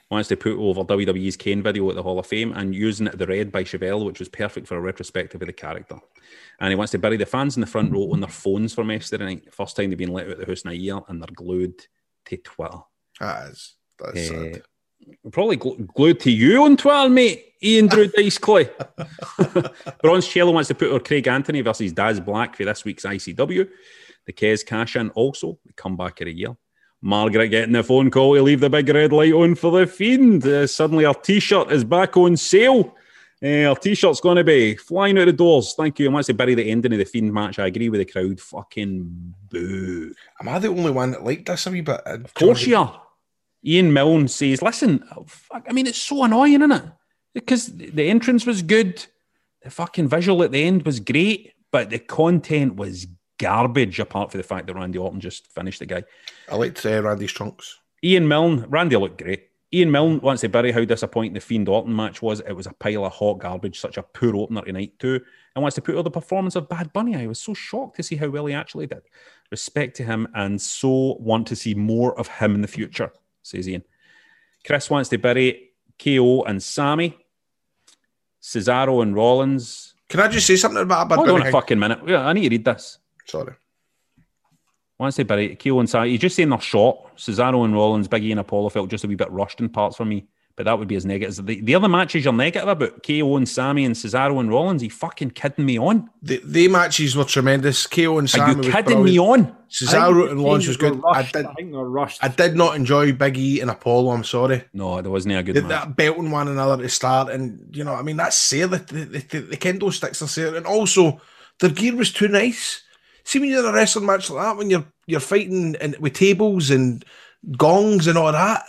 wants to put over WWE's Kane video at the Hall of Fame and using it the red by Chevelle, which was perfect for a retrospective of the character. And he wants to bury the fans in the front row on their phones from yesterday night. First time they've been let out of the house in a year, and they're glued to Twitter. That's sad. Probably glued to you on Twitter, mate. Ian Drew Dice Clay. Bronze Cello wants to put over Craig Anthony versus Daz Black for this week's ICW. The Kez cash-in also, the comeback of the year. Margaret getting a phone call to leave the big red light on for the Fiend. Suddenly our T-shirt is back on sale. Our T-shirt's going to be flying out the doors. Thank you. I want to bury the ending of the Fiend match. I agree with the crowd. Fucking boo. Am I the only one that liked this a wee bit? Of course you are. Ian Milne says, listen, I mean, it's so annoying, isn't it? Because the entrance was good. The fucking visual at the end was great. But the content was garbage, apart from the fact that Randy Orton just finished the guy. I liked Randy's trunks. Ian Milne, Randy looked great. Ian Milne wants to bury how disappointing the Fiend Orton match was. It was a pile of hot garbage, such a poor opener tonight too. And wants to put over the performance of Bad Bunny. I was so shocked to see how well he actually did. Respect to him, and so want to see more of him in the future, says Ian. Chris wants to bury KO and Sammy, Cesaro and Rollins. Can I just say something about Bad Bunny? Hold on a fucking minute. Yeah, I need to read this. Sorry. Once they bury KO and Sammy, you're just saying they're short. Cesaro and Rollins, Big E and Apollo felt just a wee bit rushed in parts for me, but that would be as negative. The other matches you're negative about, KO and Sammy and Cesaro and Rollins, are you fucking kidding me on? The matches were tremendous. KO and Sammy. Are you kidding me on? Cesaro and Rollins was good. I think they're rushed. I did not enjoy Big E and Apollo, I'm sorry. No, there wasn't a good match. That belting one another to start, and you know, I mean, that's Sayre. The kendo sticks are Sayre, and also their gear was too nice. See, when you're in a wrestling match like that, when you're fighting with tables and gongs and all that,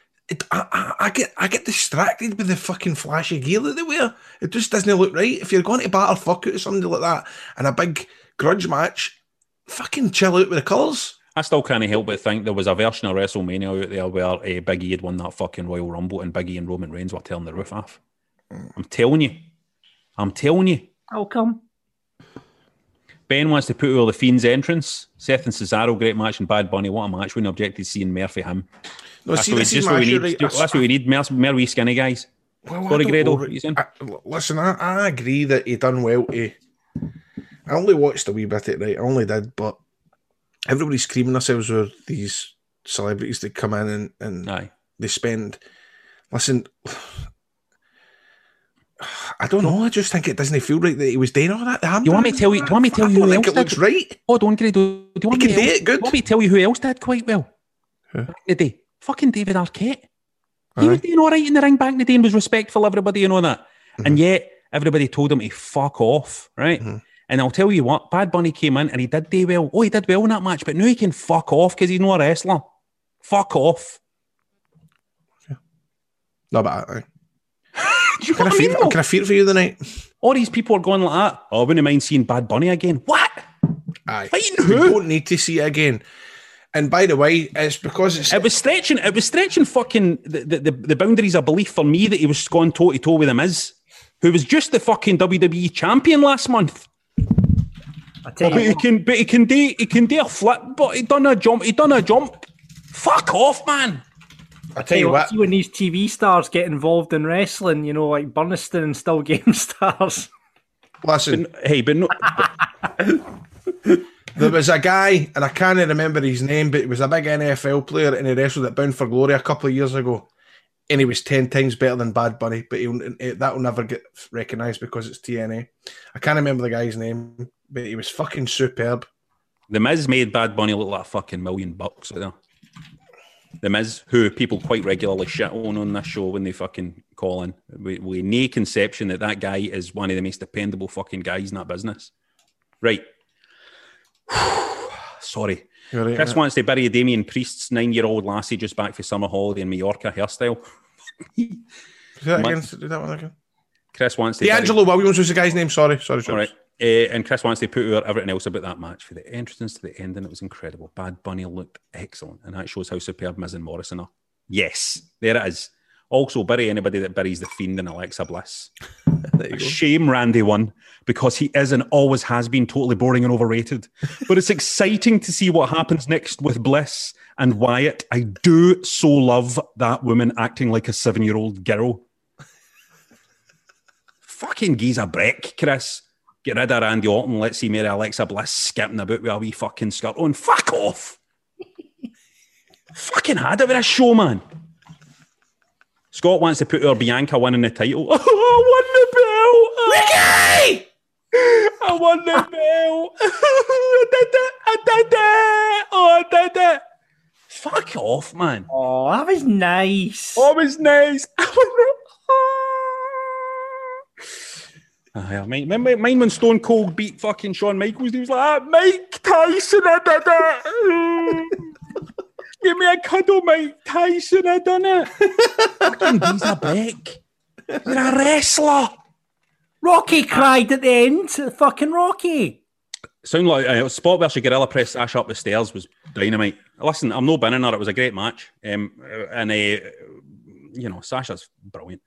I get distracted with the fucking flashy gear that they wear. It just doesn't look right. If you're going to batter fuck out of somebody like that in a big grudge match, fucking chill out with the colours. I still can't help but think there was a version of WrestleMania out there where Big E had won that fucking Royal Rumble and Big E and Roman Reigns were tearing the roof off. I'm telling you. How come? Ben wants to put over the Fiend's entrance. Seth and Cesaro, great match, and Bad Bunny, what a match. Wouldn't object to seeing Murphy him. No, that's see, what this is what we need. right. That's what we need. More wee skinny guys. Well, Sorry, Grado. Listen, I agree that he done well to... I only watched a wee bit of it, right? I only did, but everybody's screaming themselves with these celebrities that come in and they spend... Listen... I don't know. I just think it doesn't feel right that he was doing all that. You want me to tell you? Do you want me to tell you who else did? Looks right. Oh, don't Grado. Do you want me to? Good. Do you want me to tell you who else did quite well? Back in the day, fucking David Arquette. He was doing all right in the ring back in the day and was respectful of everybody and all that. Mm-hmm. And yet everybody told him to fuck off, right? Mm-hmm. And I'll tell you what, Bad Bunny came in and he did do well. Oh, he did well in that match, but now he can fuck off because he's not a wrestler. Fuck off. Yeah. No, but I can I feel for you tonight? All these people are going like that. Oh, I wouldn't mind seeing Bad Bunny again. What? Aye. Fighting who? You don't need to see it again. And by the way, it's because it was stretching fucking the boundaries of belief for me that he was going toe to toe with The Miz, who was just the fucking WWE champion last month. He can do a flip, but he done a jump. Fuck off, man. I tell you what. See when these TV stars get involved in wrestling, you know, like Burniston and Still Game Stars. Listen, but no. There was a guy, and I can't remember his name, but he was a big NFL player, and he wrestled at Bound for Glory a couple of years ago, and he was 10 times better than Bad Bunny, but that'll never get recognised because it's TNA. I can't remember the guy's name, but he was fucking superb. The Miz made Bad Bunny look like a fucking $1 million out there. The Miz, who people quite regularly shit on this show when they fucking call in, with no conception that guy is one of the most dependable fucking guys in that business. Right. Sorry. Right, Chris wants to bury Damien Priest's 9-year-old lassie just back for summer holiday in Mallorca hairstyle. Do that one again. Chris wants to... D'Angelo Williams was the guy's name. Sorry. All right. And Chris wants to put over everything else about that match. For the entrance to the end, and it was incredible. Bad Bunny looked excellent, and that shows how superb Miz and Morrison are. Yes, there it is. Also, bury anybody that buries the Fiend and Alexa Bliss. There you go. Shame Randy won, because he is and always has been totally boring and overrated. But it's exciting to see what happens next with Bliss and Wyatt. I do so love that woman acting like a 7-year-old girl. Fucking gives a break, Chris. Get rid of Randy Orton. Let's see Mary Alexa Bliss skipping about with a wee fucking skirt on. Fuck off. Fucking had it with a show, man. Scott wants to put her Bianca winning the title. Oh, I won the belt. Ricky! I won the belt. I did it. Oh, I did it. Fuck off, man. Oh, that was nice. Oh, it was nice. Mine when Stone Cold beat fucking Shawn Michaels, he was like, Mike Tyson, I did it. Give me a cuddle, Mike Tyson, I done it. Fucking Giza Beck. You're a wrestler. Rocky cried at the end. Fucking Rocky. Sound like a spot where she gorilla pressed Sasha up the stairs was dynamite. Listen, I'm no binning her. It was a great match. Sasha's brilliant.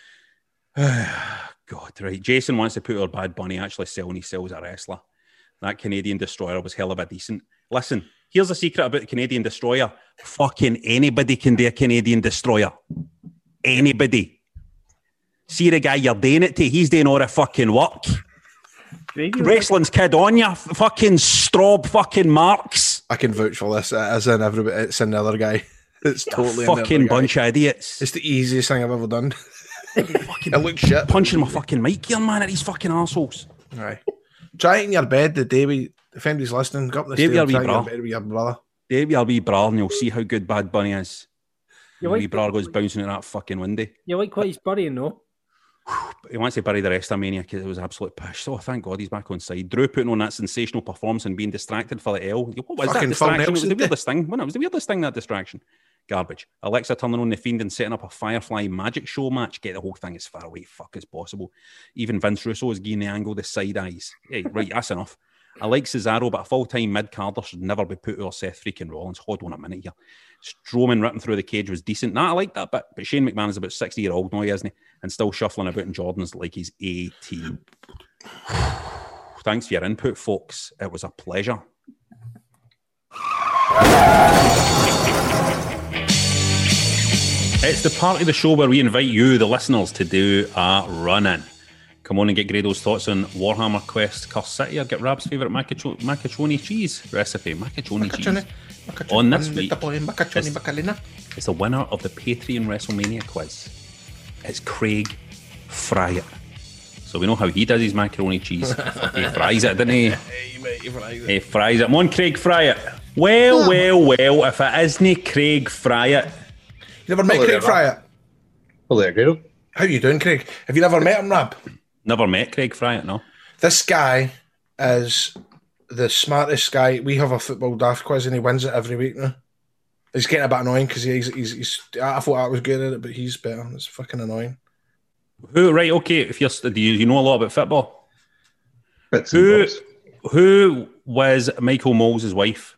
God, right. Jason wants to put her Bad Bunny actually selling his cells a wrestler. That Canadian Destroyer was hell of a decent. Listen, here's a secret about the Canadian Destroyer. Fucking anybody can do a Canadian Destroyer. Anybody. See the guy you're doing it to, he's doing all the fucking work. Wrestling's kid on ya. Fucking Straub fucking Marks. I can vouch for this. It is in everybody. It's in the other guy. It's totally in the fucking other guy. bunch of idiots. It's the easiest thing I've ever done. It looks shit. Punching my fucking mic here, man, at these fucking arseholes. Right. Try it in your bed the day if anybody's listening. Go up the stairs. Try it in your bed with your brother. Davey, I'll be bra and you'll see how good Bad Bunny is. Your wee bra goes bouncing at that fucking window. You like what he's burying, though? He wants to bury the rest of Mania because it was absolute pish. So thank God he's back on side. Drew putting on that sensational performance and being distracted for the L. What was that distraction? It was the weirdest thing. Well, it was the weirdest thing, that distraction. Garbage. Alexa turning on the Fiend and setting up a Firefly magic show match. Get the whole thing as far away fuck as possible. Even Vince Russo is getting the angle, the side eyes. Hey, right, that's enough. I like Cesaro, but a full-time mid-carder should never be put over Seth freaking Rollins. Hold on a minute here. Strowman ripping through the cage was decent. Nah, I like that bit. But Shane McMahon is about 60-year-old now, isn't he? And still shuffling about in Jordans like he's 18. Thanks for your input, folks. It was a pleasure. It's the part of the show where we invite you, the listeners, to do a run-in. Come on and get Grado's thoughts on Warhammer Quest Curse City, or get Rab's favourite macaroni cheese recipe. Macaroni cheese. On this week, it's the winner of the Patreon WrestleMania quiz. It's Craig Fryatt. So we know how he does his macaroni cheese. He fries it, doesn't he? He fries it. Come on, Craig Fryatt. Well, if it isn't Craig Fryatt. You never met Craig Fryatt? Well, there, Grado. How you doing, Craig? Have you never met him, Rab? Never met Craig Fryatt, no. This guy is the smartest guy. We have a football daft quiz and he wins it every week now. It's getting a bit annoying because he's I thought I was good at it, but he's better. It's fucking annoying. Who? Right, okay. If do you know a lot about football? Who was Michael Moles' wife?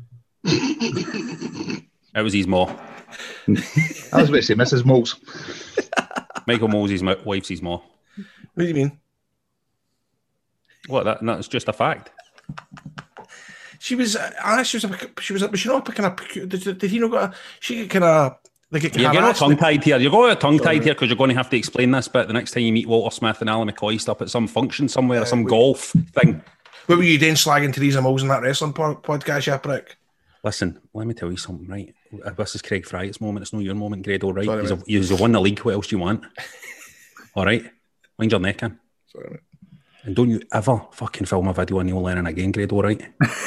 It was his mom. I was about to say Mrs. Moles. Michael Moles' wife's his mom. What do you mean? What? That's just a fact. She was not picking up. Did he not got? She kind of like it. You're getting tongue tied here. You're going to tongue tied here because you're going to have to explain this bit the next time you meet Walter Smith and Alan McCoy up at some function somewhere, some golf thing. What were you doing slagging Theresa Mills in that wrestling podcast, you prick? Listen, let me tell you something, right? This is Craig Fryatt's moment. It's not your moment, Grado, right? You've won the league. What else do you want? All right? Mind your neck in. Sorry, mate. And don't you ever fucking film a video on Neil Lennon again, Grado, right?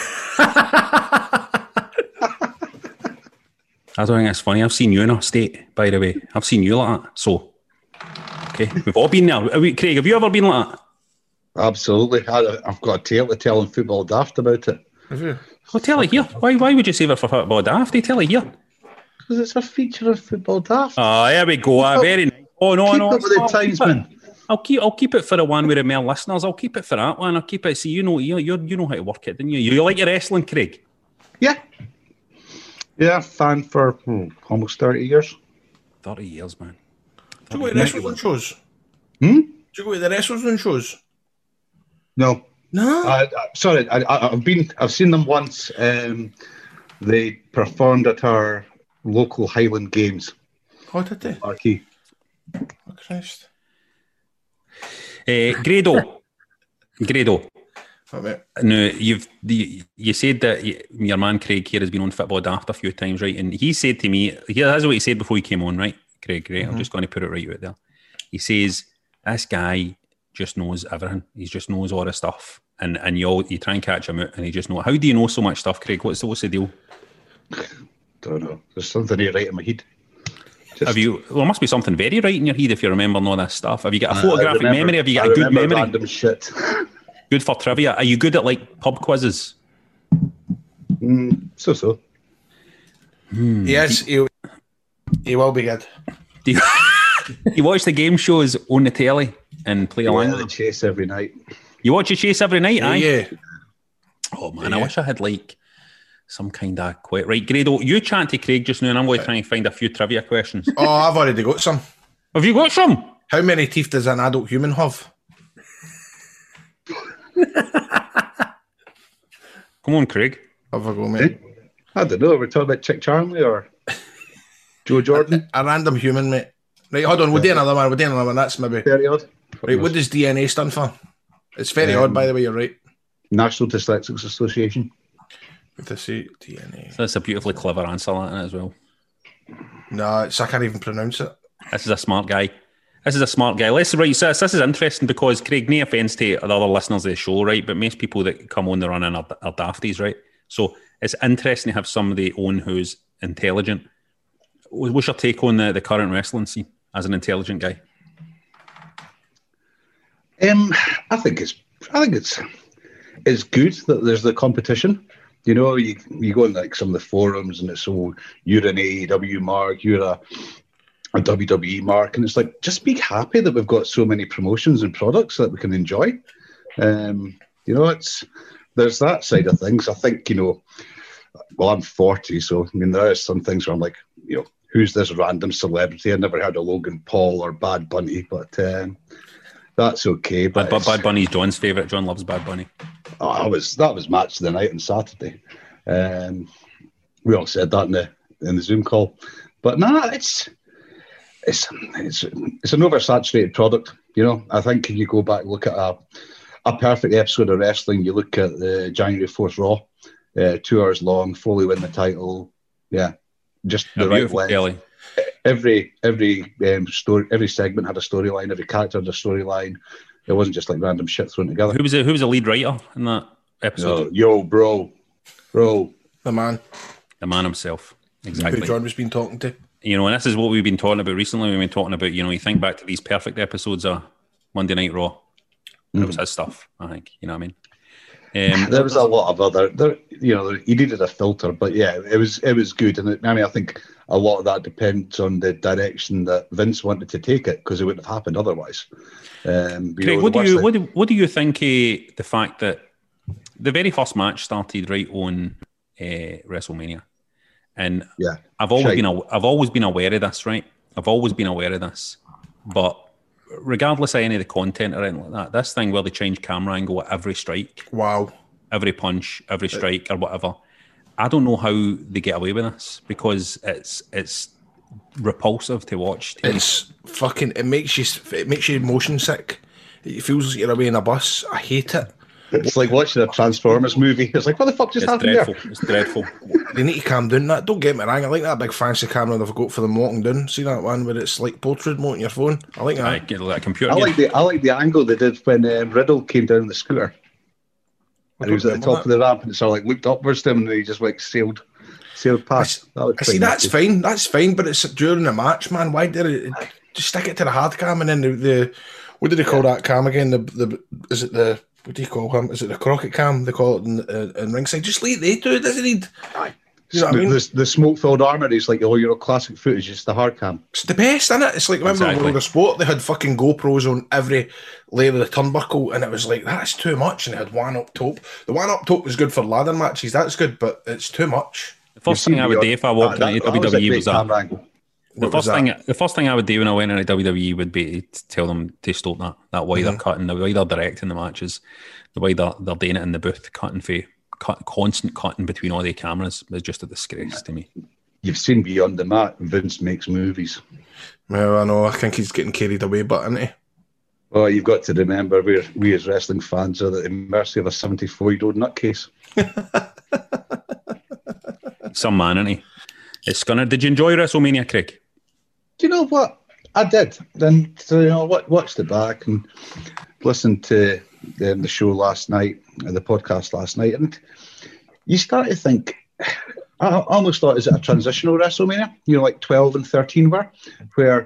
I don't think that's funny. I've seen you in a state, by the way. I've seen you like that. So, okay. We've all been there. Craig, have you ever been like that? Absolutely. I've got a tale to tell in Football Daft about it. Have you? Well, tell it here. Why would you save it for Football Daft? Tell it here. Because it's a feature of Football Daft. Oh, there we go. Very nice. Oh, no. Keep up with the times, man. I'll keep it for the one with the more listeners. I'll keep it for that one. I'll keep it. See, you know how to work it, didn't you? You like your wrestling, Craig? Yeah. Yeah, fan for almost 30 years. 30 years, man. Do you go to wrestling shows? Hmm? Do you go to the wrestling shows? No. No. Sorry, I've seen them once. They performed at our local Highland Games. What did they? Marquee. Oh, Christ. Grado. Oh, mate. No, you said that your man Craig here has been on Football Daft a few times, right? And he said to me, that's what he said before he came on, right? Craig, right? I'm just going to put it right out there. He says, this guy just knows everything. He just knows all the stuff. And you try and catch him out and he just knows. How do you know so much stuff, Craig? What's the deal? Don't know. There's something right in my head. There must be something very right in your head if you're remembering all this stuff. Have you got a photographic memory? Have you got a good memory? Random shit. Good for trivia. Are you good at like pub quizzes? So. Yes, he will be good. Do you watch the game shows on the telly and play along? The Chase every night. You watch the Chase every night, aye? Yeah. Oh man, I wish I had like some kind of quite right. Grado, you chat to Craig just now, and I'm going to try and find a few trivia questions. Oh, I've already got some. Have you got some? How many teeth does an adult human have? Come on, Craig. Have a go, mate. I don't know. We're talking about Chick Charlie or Joe Jordan. A random human, mate. Right, hold on. We'll do another one. That's maybe Very odd. Right, what does DNA stand for? It's very odd, by the way. You're right. National Dyslexics Association. With the DNA. So that's a beautifully clever answer that as well. No, I can't even pronounce it. This is a smart guy. Let's right. So this is interesting because Craig, no offence to the other listeners of the show, right? But most people that come on the run are dafties, right? So it's interesting to have somebody on who's intelligent. What's your take on the current wrestling scene as an intelligent guy? I think it's good that there's the competition. You know, you go on like some of the forums and it's all you're an AEW mark, you're a WWE mark, and it's like just be happy that we've got so many promotions and products that we can enjoy. You know, there's that side of things. I think, you know, well, I'm 40, so I mean there are some things where I'm like, you know, who's this random celebrity? I never heard of Logan Paul or Bad Bunny, but that's okay. But Bad Bunny's John's favourite. John loves Bad Bunny. Oh, that was match of the night on Saturday. We all said that in the Zoom call. But it's an oversaturated product. You know, I think if you go back and look at a perfect episode of wrestling, you look at the January 4th Raw, 2 hours long, Foley win the title. Yeah, just the right way. Kelly. Every story, every segment had a storyline. Every character had a storyline. It wasn't just like random shit thrown together. Who was the lead writer in that episode? Bro, the man himself. Exactly. Who John was been talking to. You know, and this is what we've been talking about recently. We've been talking about, you know, you think back to these perfect episodes of Monday Night Raw. It was his stuff, I think. You know what I mean? There was a lot of other, you know, he needed a filter, but yeah, it was good. And I think a lot of that depends on the direction that Vince wanted to take it, because it wouldn't have happened otherwise. Craig, what do you think the fact that the very first match started right on WrestleMania, and yeah, I've always been aware of this, right? I've always been aware of this, but regardless of any of the content or anything like that, this thing where they change camera angle at every strike, every punch, every strike or whatever, I don't know how they get away with this, because it's repulsive to watch. It's fucking. It makes you motion sick. It feels like you're away in a bus. I hate it. It's like watching a Transformers movie. It's like, what the fuck just happened dreadful. there? It's dreadful. They need to calm down. That, don't get me wrong. I like that big fancy camera they've got for them walking down. See that one where it's like portrait mode on your phone? I like that. I get like a computer. I like the angle they did when Riddle came down the scooter. And he was at the top of the ramp, and it sort of like looked upwards to him, and he just like sailed past. That's fine. That's fine. But it's during the match, man. Why did it? Just stick it to the hard cam, and then the what do they call that cam again? What do you call him? Is it the Crockett cam? They call it in ringside. Just leave they do it. Doesn't need. You know what I mean? The smoke-filled armour is like, oh, you're classic footage. It's the hard cam. It's the best, isn't it? It's like, remember World of Sport? They had fucking GoPros on every layer of the turnbuckle, and it was like, that's too much. And they had one up top. The one up top was good for ladder matches. That's good, but it's too much. The first thing I would do if I walked into WWE was that. The first thing I would do when I went into WWE would be to tell them to stop that way they're cutting, the way they're directing the matches, the way they're doing it in the booth, constant cutting between all the cameras is just a disgrace to me. You've seen Beyond the Mat. Vince makes movies. Well, I know. I think he's getting carried away, but isn't he? Well, you've got to remember, we as wrestling fans are at the mercy of a 74-year-old nutcase. Some man, isn't he? It's gonna. Did you enjoy WrestleMania, Craig? Do you know what? I did. Then, watched it back and listened to the show last night, the podcast last night, and you start to think. I almost thought, is it a transitional WrestleMania? Like 12 and 13 were, where,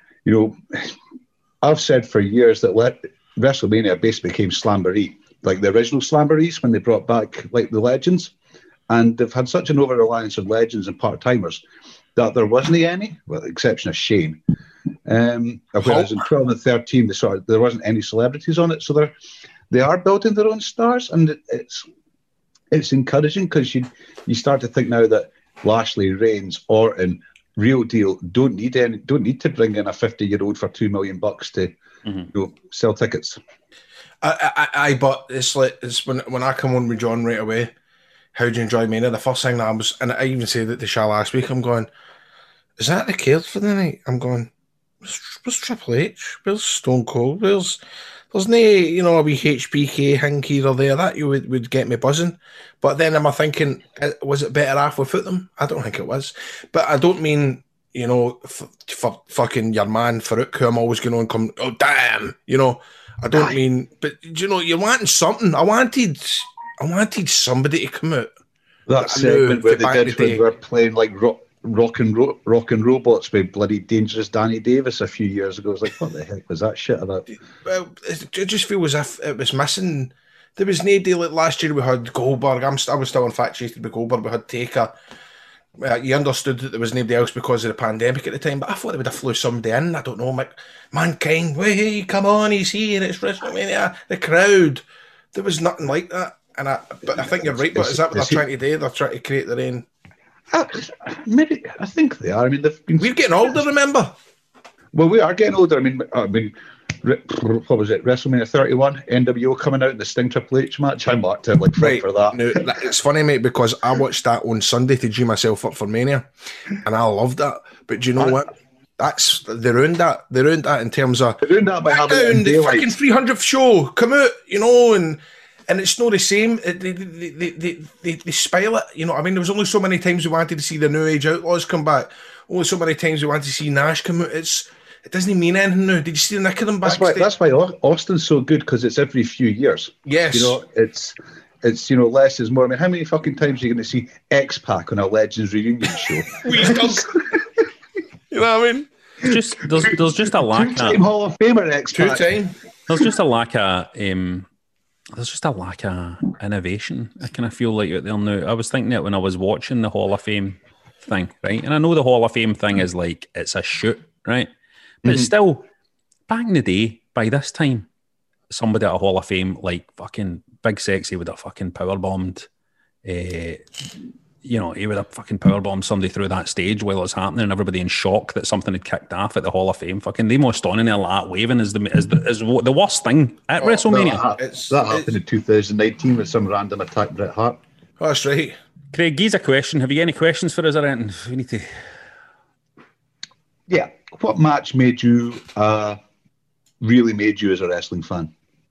I've said for years that WrestleMania basically became Slamboree, like the original Slamborees when they brought back like the legends, and they've had such an over-reliance on legends and part-timers that there wasn't any, with the exception of Shane. Whereas in 12 and 13, there wasn't any celebrities on it, so they are building their own stars, and it's encouraging because you start to think now that Lashley, Reigns, Orton, Real Deal don't need to bring in a 50-year-old for $2 million to sell tickets. But it's when I come on with John right away. How do you enjoy Mania? The first thing that and I even said it to Shah last week. I'm going, is that the card for the night? I'm going, where's Triple H? Where's Stone Cold? There's no, a wee HBK hanky or there that you would get me buzzing. But then am I thinking, was it better off without them? I don't think it was. But I don't mean, for fucking your man Farouk, who I'm always going on come, oh, damn, I don't mean, but, you're wanting something. I wanted somebody to come out. That segment where they did when we're playing like rock and robots with bloody Dangerous Danny Davis a few years ago. I was like, what the heck was that shit about? Well, it just feels as if it was missing. There was nobody like last year. We had Goldberg. I was still infatuated with Goldberg. We had Taker. You understood that there was nobody else because of the pandemic at the time, but I thought they would have flew somebody in. I don't know, Mankind. Hey, come on, he's here. It's WrestleMania. The crowd. There was nothing like that. But I think you're right. But is that what they're trying to do? They're trying to create their own. Maybe I think they are. I mean, we're getting older. Remember? Well, we are getting older. I mean, what was it? WrestleMania 31, NWO coming out in the Sting Triple H match. I marked it like right for that. Now, it's funny, mate, because I watched that on Sunday to G myself up for Mania, and I loved that. But do you know what? They ruined that. They ruined that in terms of they ruined that by having it in the fucking 300th show come out, and it's not the same. They spile it. You know what I mean? There was only so many times we wanted to see the New Age Outlaws come back. Only so many times we wanted to see Nash come out. It doesn't mean anything now. Did you see the nick of them backstage? That's why Austin's so good, because it's every few years. Yes. It's less is more. I mean, how many fucking times are you going to see X-Pac on a Legends reunion show? You know what I mean? There's just a lack of two-time Hall of Famer X-Pac. Two-time. There's just a lack of innovation. I kind of feel like out there now. I was thinking that when I was watching the Hall of Fame thing, right? And I know the Hall of Fame thing is like, it's a shoot, right? But still, back in the day, by this time, somebody at a Hall of Fame, like fucking Big Sexy would have fucking powerbombed, he would have fucking powerbombed somebody through that stage while it was happening, and everybody in shock that something had kicked off at the Hall of Fame. Fucking Dave Mustaine in there like waving is the worst thing at WrestleMania. That happened in 2019 with some random attack Bret Hart. Oh, that's right. Craig, here's a question. Have you any questions for us or anything? We need to... Yeah. What match really made you as a wrestling fan?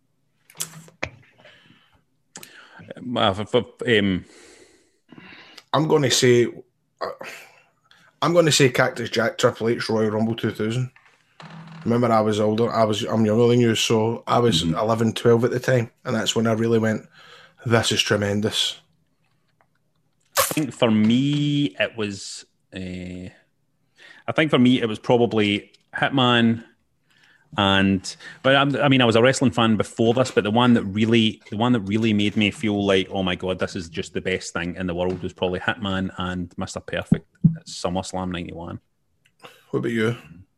I'm going to say Cactus Jack Triple H Royal Rumble 2000. Remember, I was older. I'm younger than you, so I was 11, 12 at the time, and that's when I really went, this is tremendous. I think for me, it was probably Hitman, but I was a wrestling fan before this, but the one that really made me feel like, oh my god, this is just the best thing in the world was probably Hitman and Mr. Perfect at SummerSlam 91. What about you?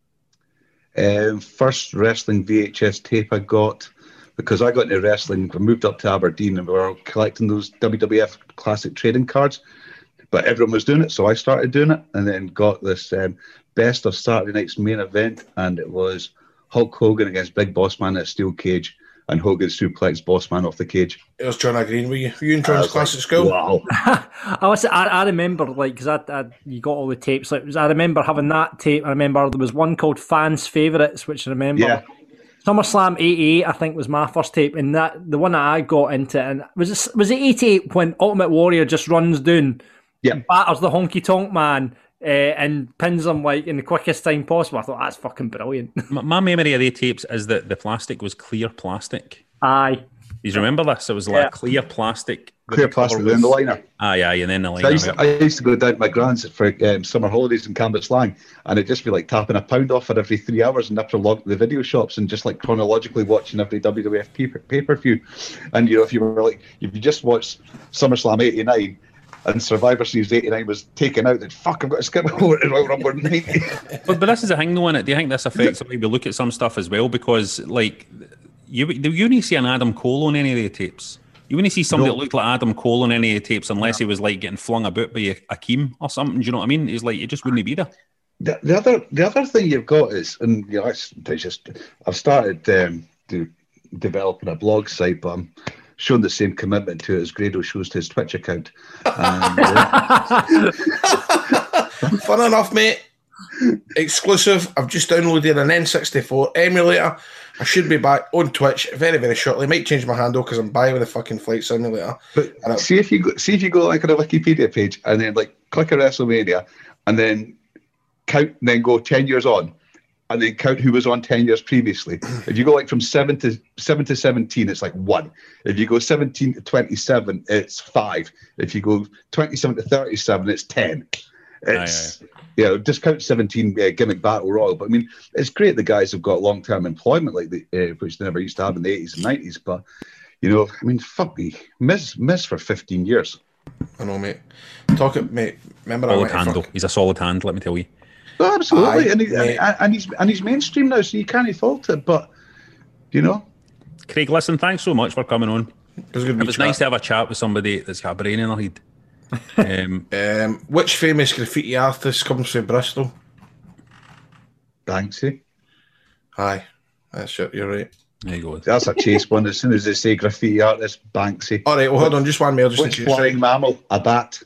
First wrestling VHS tape I got, because I got into wrestling, I moved up to Aberdeen and we were collecting those WWF classic trading cards. but everyone was doing it, so I started doing it, and then got this best of Saturday night's main event, and it was Hulk Hogan against Big Boss Man in a steel cage, and Hogan suplex Boss Man off the cage. It was John Green. Were you in John's class at school? Wow. I remember, like, because you got all the tapes. Like, I remember having that tape. I remember there was one called Fans Favourites, which I remember. Yeah. SummerSlam 88, I think, was my first tape, and that the one that I got into, and was it 88 when Ultimate Warrior just runs down, batters the Honky Tonk Man, and pins him like in the quickest time possible. I thought that's fucking brilliant. My memory of the tapes is that the plastic was clear plastic. Aye. You remember this? It was like clear plastic. Clear plastic, then the liner. Aye, and then the liner. So I used to go down to my grand's for summer holidays in Cambridge-Lang, and it'd just be like tapping £1 off for every 3 hours and after log the video shops and just like chronologically watching every WWF pay-per-view. And if you just watched SummerSlam 89 and Survivor Series 89 was taken out, then fuck, I've got to skip over to Royal Rumble 90. but this is a thing though, innit? Do you think this affects the way we look at some stuff as well? Because like you wouldn't see an Adam Cole on any of the tapes. You wouldn't see somebody that looked like Adam Cole on any of the tapes unless he was like getting flung about by Akeem or something. Do you know what I mean? He's like, it just wouldn't be there. The other thing you've got is, and I've started developing a blog site, but I'm showing the same commitment to it as Grado shows to his Twitch account. Fun enough, mate. Exclusive. I've just downloaded an N64 emulator. I should be back on Twitch very, very shortly. Might change my handle because I'm buying the fucking Flight Simulator. But see if you go like on a Wikipedia page and then like click a WrestleMania and then count, and then go 10 years on, and then count who was on 10 years previously. If you go like from 7 to 17, it's like 1. If you go 17 to 27, it's 5. If you go 27 to 37, it's 10. It's just count 17 gimmick battle royal. But I mean, it's great the guys have got long-term employment like which they never used to have in the 80s and 90s. But I mean, fuck me, Miz for 15 years. I know, mate. Mate. Remember, solid hand though. He's a solid hand. Let me tell you. Oh, absolutely, and he's mainstream now, so you can't fault it. But Craig, listen, thanks so much for coming on. It was nice to have a chat with somebody that's got a brain in their head. Which famous graffiti artist comes from Bristol? Banksy. Aye, that's it. You're right. There you go. That's a chase one. As soon as they say graffiti artist, Banksy. All right, well, hold on, just one more. Which flying mammal? A bat.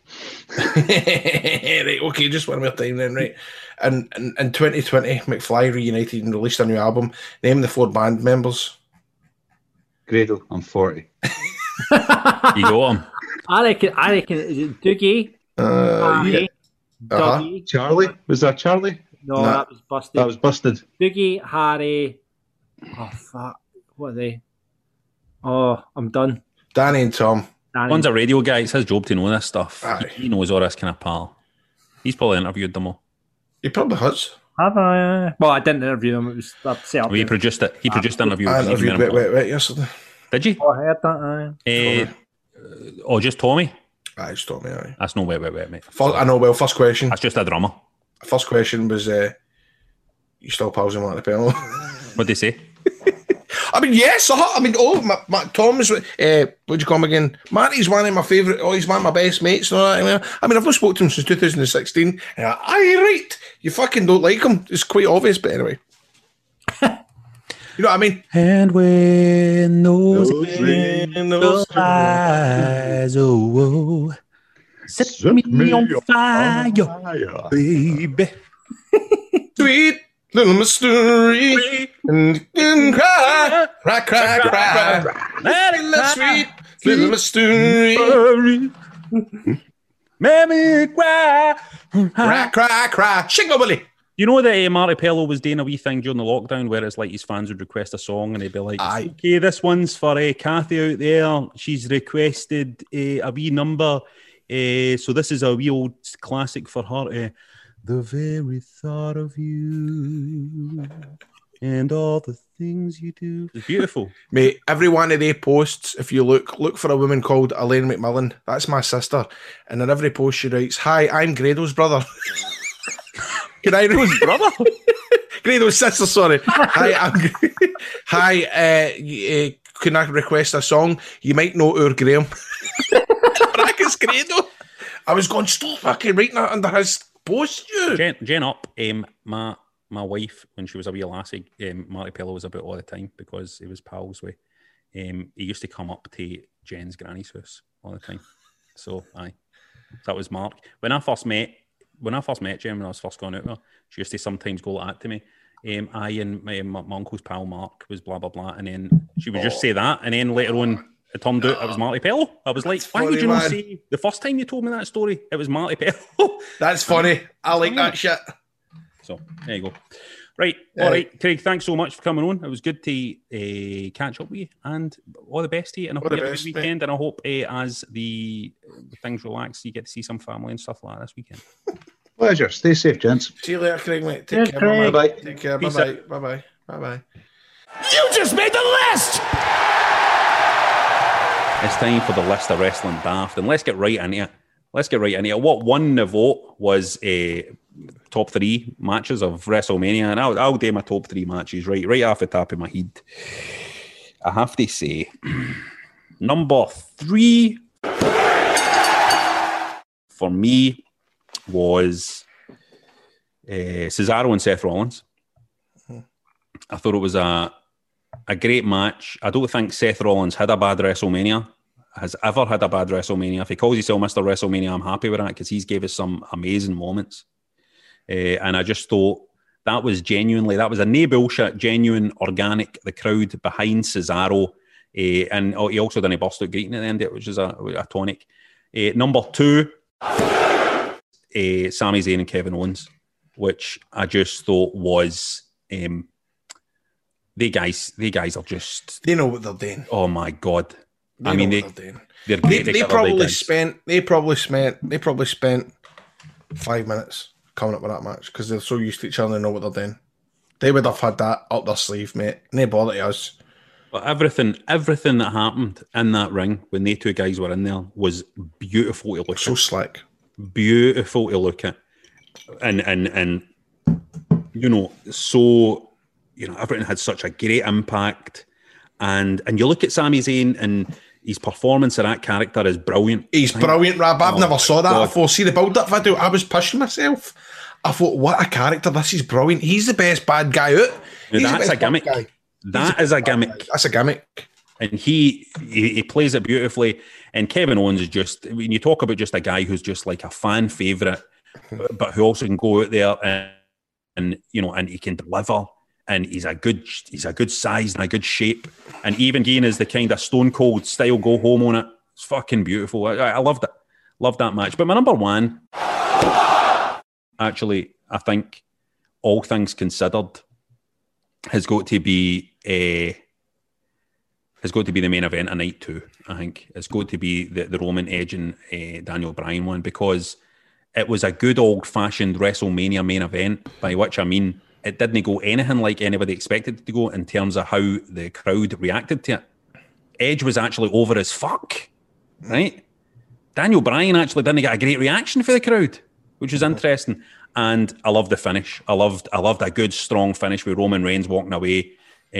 Right, okay, just one more time then, right. And in 2020, McFly reunited and released a new album. Name the 4 band members. Grado, I'm 40. You got him. I reckon, is it Doogie? Harry, Dougie? Charlie? Was that Charlie? No, that was Busted. That was Busted. Doogie, Harry. Oh, fuck. What are they? Oh, I'm done. Danny and Tom. One's a radio guy. It's his job to know this stuff. Aye. He knows all this kind of pal. He's probably interviewed them all. He probably has. Have I? Well, I didn't interview them. It was set up. He produced it. He produced the interview. I interviewed Wet yesterday. Did you? Oh, I heard that. Just Tommy? Aye, just Tommy, aye. That's no Wet, mate. I know, well, first question. That's just a drummer. First question was, you still pals with Marty Pello? What'd they say? I mean, yes. I mean, Tom is, what'd you call him again? Marty's one of my favourite, he's one of my best mates. And all that. I mean, I've not spoken to him since 2016. Aye, right. You fucking don't like him. It's quite obvious, but anyway. You know what I mean? And when those eyes, set me on fire, baby. Sweet little mystery, and cry. Sweet little mystery. Make me cry. Cry. Shingle Willie. You know that Marty Pello was doing a wee thing during the lockdown where it's like his fans would request a song and he'd be like, okay, this one's for Kathy out there. She's requested a wee number. So this is a wee old classic for her. The very thought of you and all the things you do. It's beautiful. Mate, every one of their posts, if you look for a woman called Elaine McMillan. That's my sister. And in every post she writes, hi, I'm Grado's brother. Can I Grado's brother? Grado's sister, sorry. Hi, can I request a song? You might know our Graham. Brackets Grado. I was going, stop fucking writing that under his post, you. Jen up, my wife, when she was a wee lassie, Marty Pello was about all the time because he was pals with. He used to come up to Jen's granny's house all the time. So, aye, that was Mark. When I first met Jen, when I was first going out with her, she used to sometimes go like that to me. I and my uncle's pal Mark was blah, blah, blah. And then she would just say that. And then later on, it turned out it was Marty Pello. I was like, why would you not say the first time you told me that story, it was Marty Pello? That's funny. I like that shit. So, there you go. Right. All right, Craig, thanks so much for coming on. It was good to catch up with you. And all the best to you. And I hope you have a good weekend. And I hope as the things relax, you get to see some family and stuff like that this weekend. Pleasure. Stay safe, gents. See you later, Craig, mate. Take care. Craig. Bye-bye. Take care. Peace Bye-bye. out. Bye-bye. Bye-bye. You just made the list! It's time for the list of wrestling daft. And let's get right into it. What won the vote was top 3 matches of WrestleMania. And I'll do my top 3 matches right off the top of my head. I have to say, number 3 for me was Cesaro and Seth Rollins. I thought it was a great match. I don't think Seth Rollins had a bad WrestleMania, has ever had a bad WrestleMania. If he calls himself Mr. WrestleMania, I'm happy with that because he's gave us some amazing moments. And I just thought that was a no bullshit, genuine, organic, the crowd behind Cesaro. And he also done a burst out greeting at the end, which is a tonic. Number 2, Sami Zayn and Kevin Owens, which I just thought was... The guys are just... They know what they're doing. Oh my God. They're great. They probably spent 5 minutes coming up with that match because they're so used to each other and know what they're doing. They would have had that up their sleeve, mate. No bother to us. But everything that happened in that ring when they two guys were in there was beautiful to look at. So slick. Beautiful to look at. And so... everything had such a great impact. And you look at Sami Zayn and his performance of that character is brilliant. He's brilliant, Rab. I've never saw that before. See the build-up video, I was pushing myself. I thought, what a character. This is brilliant. He's the best bad guy out. That's a gimmick. That is a gimmick. That's a gimmick. And he plays it beautifully. And Kevin Owens is just, when you talk about just a guy who's just like a fan favourite, but who also can go out there and he can deliver. And he's a good size and a good shape. And even Dean is the kind of Stone Cold style go home on it. It's fucking beautiful. I loved it. Loved that match. But my number 1, actually, I think, all things considered, has got to be the main event of night 2. I think it's got to be the Roman Edge and Daniel Bryan one, because it was a good old fashioned WrestleMania main event, by which I mean it didn't go anything like anybody expected it to go in terms of how the crowd reacted to it. Edge was actually over as fuck, right? Daniel Bryan actually didn't get a great reaction for the crowd, which was interesting. And I loved the finish. I loved a good strong finish with Roman Reigns walking away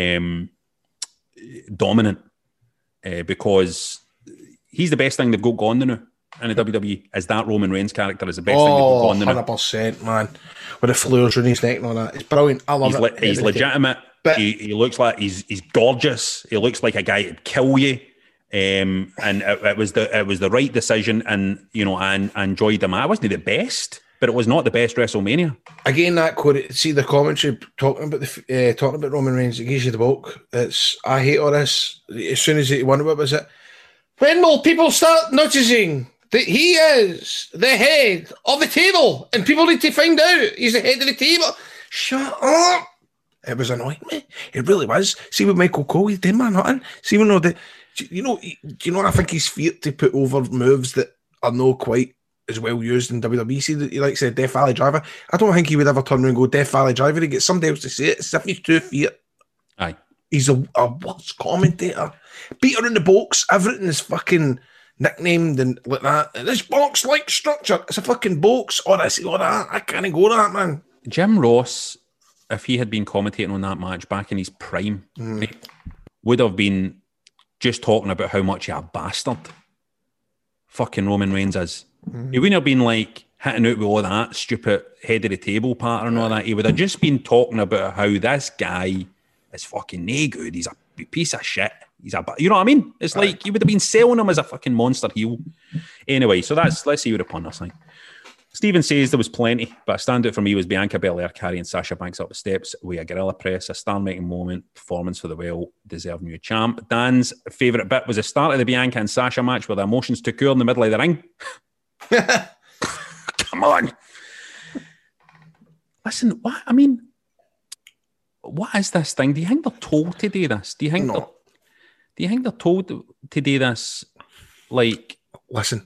dominant, because he's the best thing they've got going now in the WWE. Is that Roman Reigns character is the best thing they've got going now. 100%, man. With the flowers around his neck and all that. It's brilliant. I love it. He's legitimate. But he looks like he's gorgeous. He looks like a guy who'd kill you. And it was the right decision, and I enjoyed him. I wasn't the best, but it was not the best WrestleMania. Again, that quote, see the commentary talking about Roman Reigns, it gives you the bulk. I hate all this. As soon as he won, what was it? When will people start noticing that he is the head of the table and people need to find out he's the head of the table? Shut up. It was annoying me. It really was. See with Michael Cole, he's doing man nothing. See when do you know I think he's feared to put over moves that are not quite as well used in WWE. See that he likes a Death Valley Driver. I don't think he would ever turn around and go Death Valley Driver. He gets somebody else to say it. It's as if he's 2 feet. Aye. He's a worse commentator. Beater in the box. Everything is fucking nicknamed and like that. This box-like structure. It's a fucking box or this or that. I can't go to that, man. Jim Ross, if he had been commentating on that match back in his prime, would have been just talking about how much of a bastard fucking Roman Reigns is. He wouldn't have been like hitting out with all that stupid head of the table pattern and all that. He would have just been talking about how this guy is fucking nae good. He's a piece of shit. You know what I mean? It's like he would have been selling him as a fucking monster heel. Anyway, so let's see what the punters think. Stephen says there was plenty, but a standout for me was Bianca Belair carrying Sasha Banks up the steps with a gorilla press, a star-making moment, performance for the well-deserved new champ. Dan's favourite bit was the start of the Bianca and Sasha match where the emotions took her in the middle of the ring. Come on. Listen, what is this thing? Do you think they're told to do this? Do you think they're told to do this? Like, listen.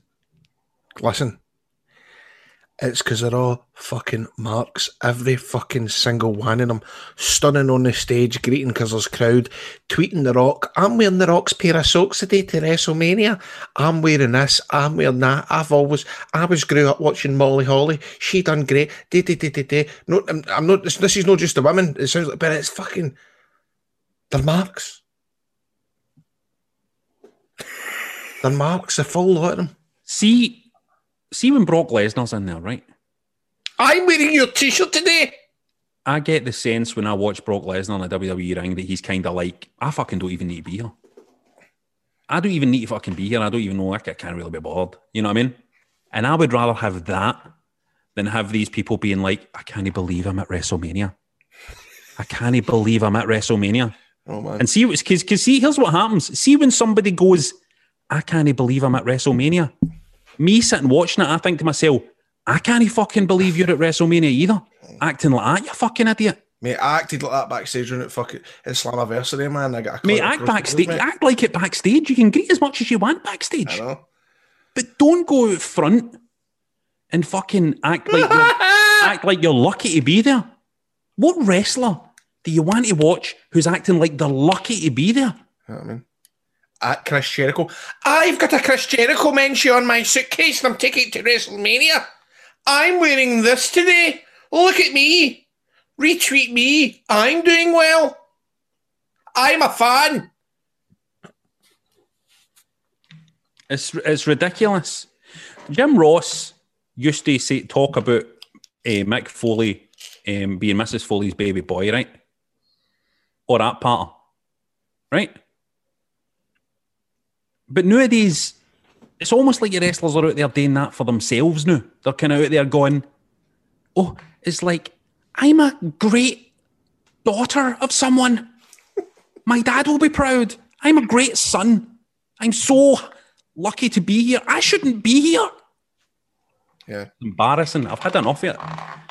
It's because they're all fucking marks. Every fucking single one of them. Stunning on the stage, greeting because there's crowd. Tweeting The Rock. I'm wearing The Rock's pair of socks today to WrestleMania. I'm wearing this. I'm wearing that. I grew up watching Molly Holly. She done great. No, I'm not. This is not just the women. It sounds like, but it's fucking. They're marks. They're marks. A full lot of them. See when Brock Lesnar's in there, right? I'm wearing your t-shirt today. I get the sense when I watch Brock Lesnar in a WWE ring that he's kind of like, I fucking don't even need to be here. I don't even need to fucking be here. I don't even know. I can't really be bothered. You know what I mean? And I would rather have that than have these people being like, I can't believe I'm at WrestleMania. I can't believe I'm at WrestleMania. Oh, man. And see, because see, here's what happens. See when somebody goes, I can't believe I'm at WrestleMania. Me sitting watching it, I think to myself, I can't fucking believe you're at WrestleMania either. Acting like that, you fucking idiot. Mate, I acted like that backstage when it fucking Slammiversary, man. I got mate, act backstage. Act like it backstage. You can greet as much as you want backstage. I know. But don't go out front and fucking act like you're lucky to be there. What wrestler do you want to watch who's acting like they're lucky to be there? You know what I mean? At Chris Jericho. I've got a Chris Jericho mention on my suitcase and I'm taking it to WrestleMania. I'm wearing this today. Look at me. Retweet me. I'm doing well. I'm a fan. It's ridiculous. Jim Ross used to talk about Mick Foley being Mrs. Foley's baby boy, right? Or that part, right? But nowadays, it's almost like your wrestlers are out there doing that for themselves now. They're kind of out there going, oh, it's like, I'm a great daughter of someone. My dad will be proud. I'm a great son. I'm so lucky to be here. I shouldn't be here. Yeah. Embarrassing. I've had enough of it.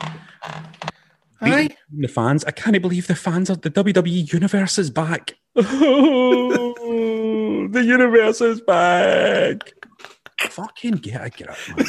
Aye. The fans. I can't believe the fans are. The WWE Universe is back. Oh, the universe is back. Fucking get a grip, man.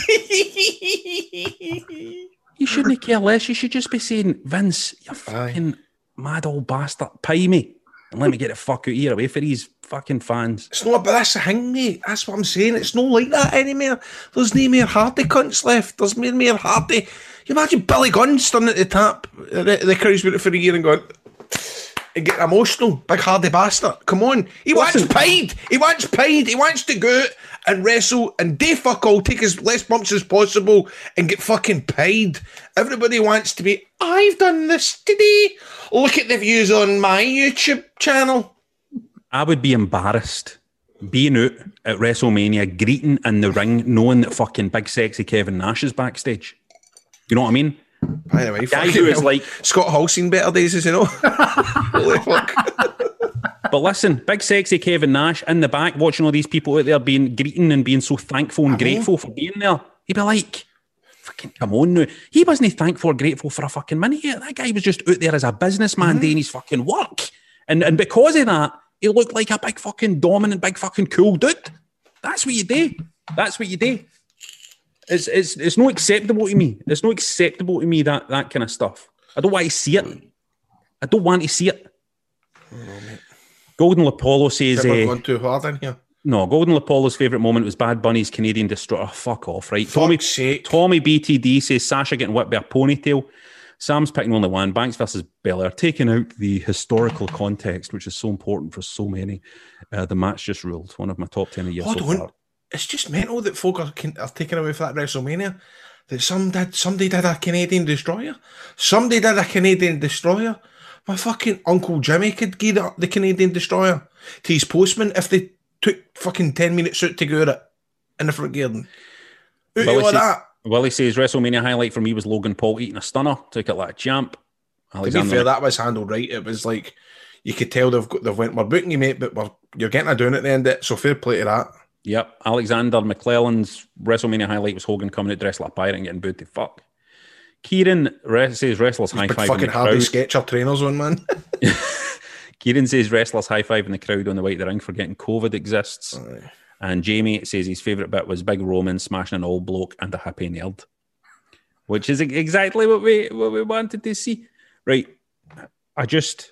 You shouldn't care less. You should just be saying, Vince, you fucking mad old bastard, pay me and let me get the fuck out here away for these fucking fans. It's not, but that's the thing, mate. That's what I'm saying. It's not like that anymore. There's no more Hardy cunts left. There's no more Hardy. You imagine Billy Gunn standing at the tap, the crowd's been it for a year and going, and getting emotional. Big hardy bastard. Come on. He wants paid. He wants paid. He wants to go out and wrestle and do fuck all, take as less bumps as possible and get fucking paid. Everybody wants to be, I've done this today. Look at the views on my YouTube channel. I would be embarrassed being out at WrestleMania, greeting in the ring, knowing that fucking big sexy Kevin Nash is backstage. You know what I mean? By the way, guy who is like Scott Hall seen better days, as you know. Holy fuck. But listen, big sexy Kevin Nash in the back, watching all these people out there being greeting and being so thankful and grateful for being there. He'd be like, fucking come on now. He wasn't thankful or grateful for a fucking minute. That guy was just out there as a businessman doing his fucking work. And because of that, he looked like a big fucking dominant, big fucking cool dude. That's what you do. That's what you do. It's not acceptable to me. It's not acceptable to me, that kind of stuff. I don't want to see it. I don't want to see it. Oh, Golden Lapolo says... We're going too hard in here. No, Golden Lapolo's favourite moment was Bad Bunny's Canadian Destroyer. Oh, fuck off, right? Tommy BTD says Sasha getting whipped by a ponytail. Sam's picking only one. Banks versus Belair, taking out the historical context, which is so important for so many. The match just ruled. One of my top 10 of years so far. it's just mental that folk are taking away for that WrestleMania. That somebody did a Canadian Destroyer. Somebody did a Canadian Destroyer. My fucking Uncle Jimmy could give the Canadian Destroyer to his postman if they took fucking 10 minutes out to go at it in the front garden. Willie says WrestleMania highlight for me was Logan Paul eating a stunner. Took it like a champ. To be fair, that was handled right. It was like you could tell they've went, we're booking you, mate, but you're getting a doing at the end of it. So fair play to that. Yep. Alexander McClellan's WrestleMania highlight was Hogan coming out dressed like a pirate and getting booed to fuck. Kieran says wrestlers high five. Fucking Harvey Sketcher trainers on, man. Kieran says wrestlers high five in the crowd on the way to the ring forgetting COVID exists. Aye. And Jamie says his favourite bit was Big Roman smashing an old bloke and a happy nerd, which is exactly what we wanted to see. Right. I just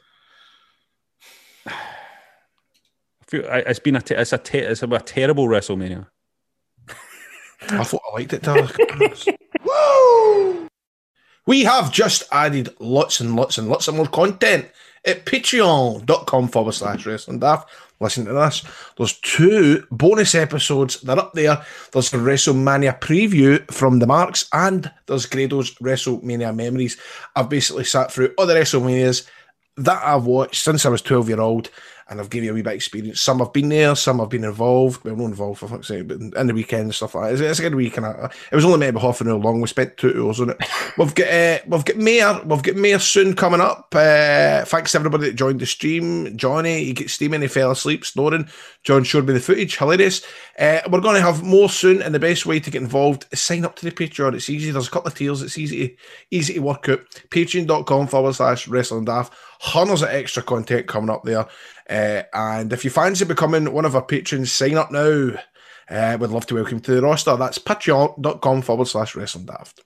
feel it's been a terrible WrestleMania. I thought I liked it, Tyler. Woo! We have just added lots and lots and lots of more content at patreon.com/wrestling daft. Listen to this. There's 2 bonus episodes. They're up there. There's a WrestleMania preview from the Marks, and there's Grado's WrestleMania memories. I've basically sat through all the WrestleManias that I've watched since I was 12-year-old, and I've given you a wee bit of experience. Some have been there, some have been involved. Well, not involved, for fuck's sake, but in the weekend and stuff like that. It's a good week, and it was only maybe half an hour long. We spent 2 hours on it. We've got Mayor soon coming up. Thanks to everybody that joined the stream. Johnny, he gets steaming, he fell asleep, snoring. John showed me the footage, hilarious. We're going to have more soon, and the best way to get involved is sign up to the Patreon. It's easy. There's a couple of tiers. It's easy to work out. Patreon.com/wrestling daft. Hundreds of extra content coming up there. And if you fancy becoming one of our patrons, sign up now. We'd love to welcome you to the roster. That's patreon.com/wrestling daft.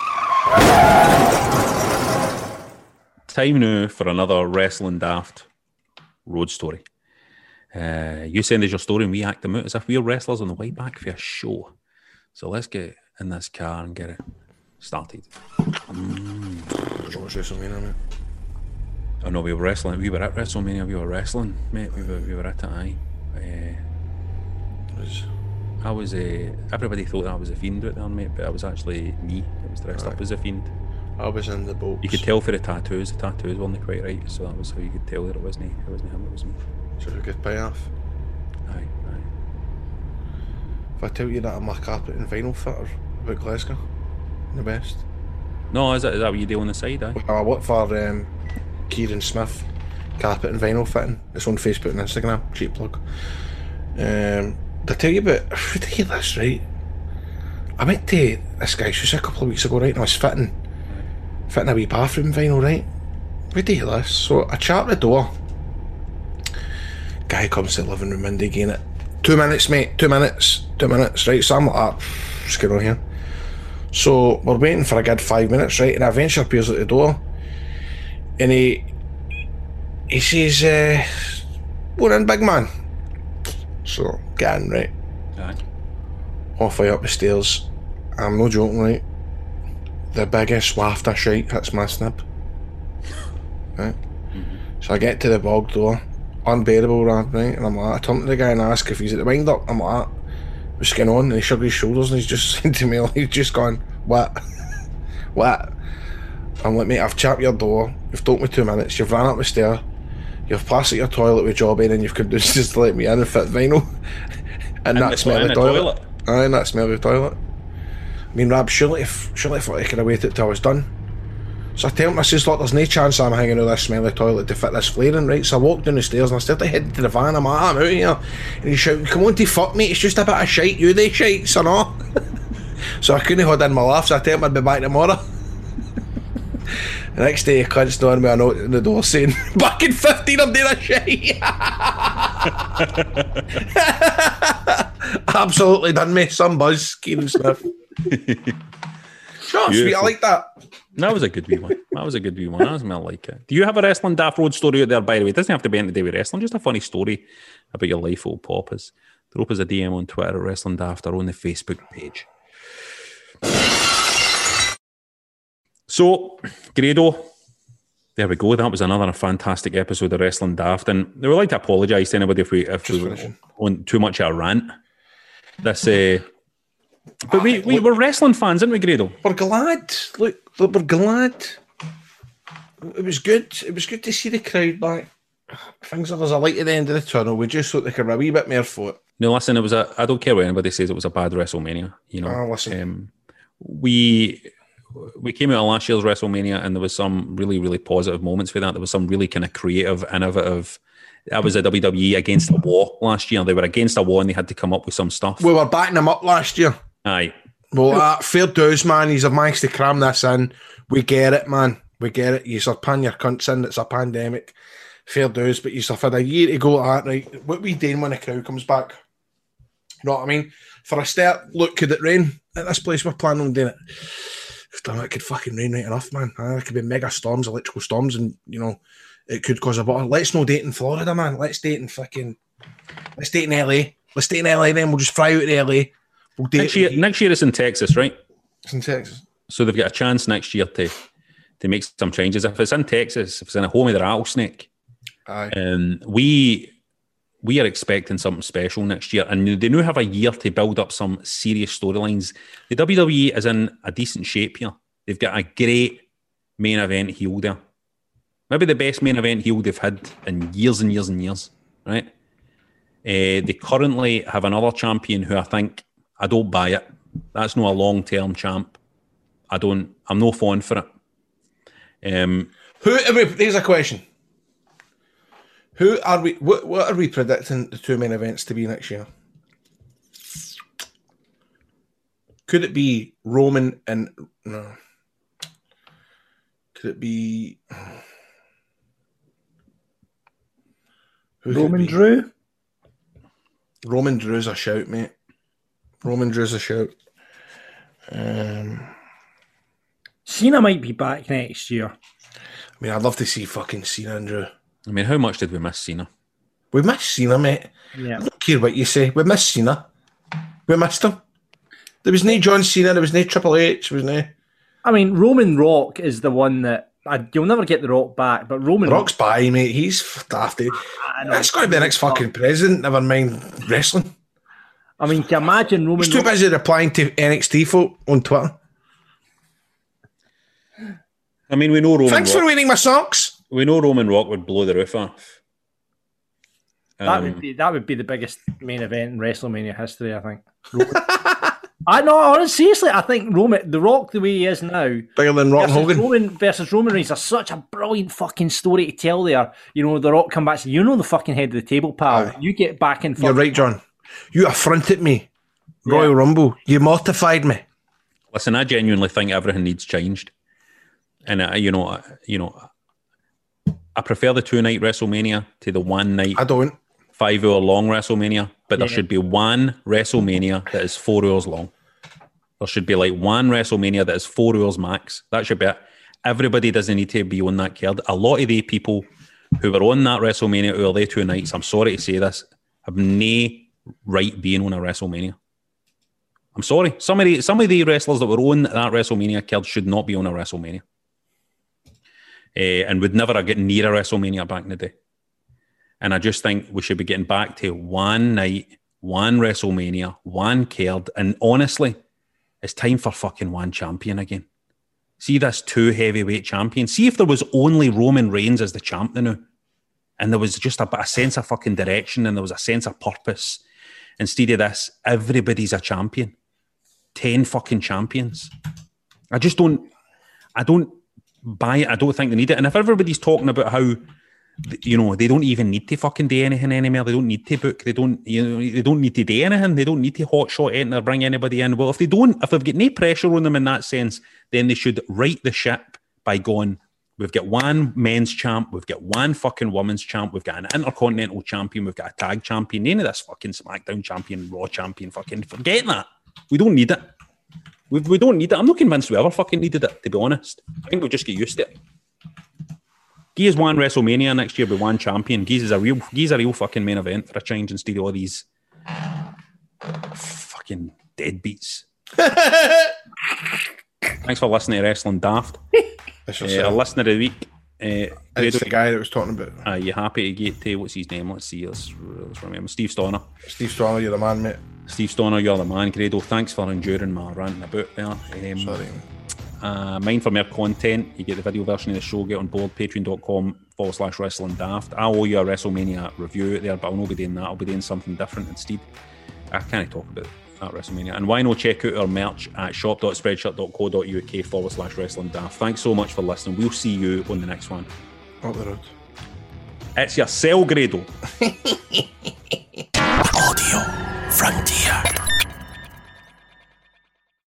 Time now for another Wrestling Daft road story. You send us your story and we act them out as if we're wrestlers on the way back for a show. So let's get in this car and get it started. WrestleMania, mate. Oh no, we were wrestling. We were at WrestleMania. We were wrestling, mate. We were at it. Aye. I was everybody thought I was a fiend right there, mate, but I was actually me. I was dressed up as a fiend. I was in the boat. You could tell for the tattoos. The tattoos weren't quite right, so that was how you could tell that it wasn't him. It was me. So it was a good payoff. Aye. If I tell you that I'm a carpet and vinyl fitter about Glasgow, the best. No, is that what you do on the side? Aye. I work for Kieran Smith, carpet and vinyl fitting. It's on Facebook and Instagram. Cheap plug. Did I tell you about? Did I hear this right? I went to this guy's house a couple of weeks ago, right? And I was fitting a wee bathroom vinyl, right? Wait to hear this. So I chat at the door. Guy comes to the living room window again at 2 minutes, mate. 2 minutes, right? So I'm like, what's going on here? So we're waiting for a good 5 minutes, right? And I eventually appears at the door. And he says, "What in, big man?" So get in, right? Aye. Halfway up the stairs, I'm no joking, right? The biggest waft of shite hits my snip. Right? Mm-hmm. So I get to the bog door, unbearable, right? And I'm like, I turn to the guy and ask if he's at the wind up. I'm like, what's going on? And he shrugged his shoulders and he's just saying to me, he's just gone, what? What? I'm like, mate, I've chapped your door, you've told me 2 minutes, you've ran up the stair, you've passed at your toilet with job in, and you've come down just to let me in and fit vinyl. And that smell of the toilet. Aye, and that smell of the toilet. I mean, Rab, surely I thought I could have waited till I was done. So I tell him, I says, look, there's no chance I'm hanging out this smelly toilet to fit this flaring, right? So I walked down the stairs and I started heading to the van. I'm like, I'm out here. And he's shouting, come on to fuck me, it's just a bit of shite, you they shite, son off. So I couldn't hold in my laugh, so I tell him I'd be back tomorrow. The next day, he cunt's down with a note in the door saying, back in 15, I'm doing a shite. Absolutely done me. Some buzz, Kieran Smith. Sure, sweet, I like that. That was a good wee one. I was like it. Do you have a Wrestling Daft Road story out there, by the way? It doesn't have to be anything to do with wrestling, just a funny story about your life, old pop us. Drop us a DM on Twitter at Wrestling Daft or on the Facebook page. So, Grado, there we go. That was another fantastic episode of Wrestling Daft, and we would like to apologise to anybody if we were on too much of a rant. this. But we were wrestling fans, didn't we, Grado? We're glad. Look, we're glad. It was good. It was good to see the crowd back. Things there's a light at the end of the tunnel. We just thought they could have a wee bit more for it. No, listen, I don't care what anybody says, it was a bad WrestleMania. You know, listen. We came out of last year's WrestleMania and there was some really, really positive moments for that. There was some really kind of creative, innovative. That was a WWE against a wall last year. They were against a wall and they had to come up with some stuff. We were backing them up last year. Aye. Well, fair dues, man. He's managed to cram this in. We get it, man. We get it. You're pan your cunts in. It's a pandemic. Fair dues, but you've had a year to go at that, right? What we doing when the crowd comes back? You know what I mean? For a start, look, could it rain at this place? We're planning on doing it. It could fucking rain right enough, man. It could be mega storms, electrical storms, and, you know, it could cause a bother. Let's no date in Florida, man. Let's date in LA. Let's date in LA, then we'll just fly out to LA. We'll date next year it's in Texas, right? It's in Texas. So they've got a chance next year to make some changes. If it's in Texas, if it's in a home of the rattlesnake, we are expecting something special next year, and they now have a year to build up some serious storylines. The WWE is in a decent shape here. They've got a great main event heel there. Maybe the best main event heel they've had in years and years and years, right? They currently have another champion who I don't buy it. That's not a long-term champ. I'm no fond for it. Here's a question. Who are we? What are we predicting the two main events to be next year? Could it be Roman and no? Could it be Roman Drew? Roman Drew's a shout, mate. Roman Drew's a shout. Cena might be back next year. I mean, I'd love to see fucking Cena and Drew. I mean, how much did we miss Cena? We missed Cena, mate. Yeah. I don't care what you say. We missed Cena. We missed him. There was no John Cena. There was no Triple H. There was no. I mean, Roman Rock is the one that you'll never get the Rock back. But Roman Rock's by, mate. He's daft. That's going to be the next fucking president. Never mind wrestling. I mean, can you imagine Roman? He's too busy replying to NXT folk on Twitter. I mean, we know Roman. Thanks for wearing my socks. We know Roman Rock would blow the roof off. That would be the biggest main event in WrestleMania history, I think. I know, seriously, I think The Rock, the way he is now, bigger than Rock and Hogan versus Roman Reigns, is such a brilliant fucking story to tell there. You know, The Rock come back and say, you know the fucking head of the table, pal. Aye. You get back in. You're right, John. You affronted me, Royal Rumble. You mortified me. Listen, I genuinely think everything needs changed, and I prefer the 2-night WrestleMania to the 1 night. I don't. 5-hour long WrestleMania, but there should be one WrestleMania that is 4 hours long. There should be like one WrestleMania that is 4 hours max. That should be it. Everybody doesn't need to be on that card. A lot of the people who were on that WrestleMania early 2 nights, I'm sorry to say this, have no right being on a WrestleMania. I'm sorry. Some of the wrestlers that were on that WrestleMania card should not be on a WrestleMania. And would never have gotten near a WrestleMania back in the day. And I just think we should be getting back to 1 night, one WrestleMania, one card. And honestly, it's time for fucking one champion again. See this 2 heavyweight champions. See if there was only Roman Reigns as the champ now. And there was just a sense of fucking direction and there was a sense of purpose. Instead of this, everybody's a champion. 10 fucking champions. I don't buy it. I don't think they need it. And if everybody's talking about how, you know, they don't even need to fucking do anything anymore. They don't need to book. They don't need to do anything. They don't need to hotshot anything or bring anybody in. Well, if they've got no pressure on them in that sense, then they should right the ship by going, we've got one men's champ, we've got one fucking women's champ, we've got an intercontinental champion, we've got a tag champion, none of this fucking SmackDown champion, Raw champion, fucking forget that. We don't need it. We don't need it. I'm not convinced we ever fucking needed it, to be honest. I think we'll just get used to it. Giz one WrestleMania next year with one champion. Giz a real fucking main event for a change instead of all these fucking deadbeats. Thanks for listening to Wrestling Daft. Our listener of the week. It's the guy that was talking about. Are you happy to get to, what's his name? Let's see. Let's remember. Steve Stoner. Steve Stoner, you're the man, mate. Steve Stoner, you're the man. Grado, thanks for enduring my ranting about there. Sorry. Mind for more content. You get the video version of the show. Get on board. Patreon.com/Wrestling Daft. I owe you a WrestleMania review out there, but I'll not be doing that. I'll be doing something different instead. I can't talk about that WrestleMania. And why not check out our merch at shop.spreadshirt.co.uk/Wrestling Daft. Thanks so much for listening. We'll see you on the next one. Up the road. It's yourself, Grado.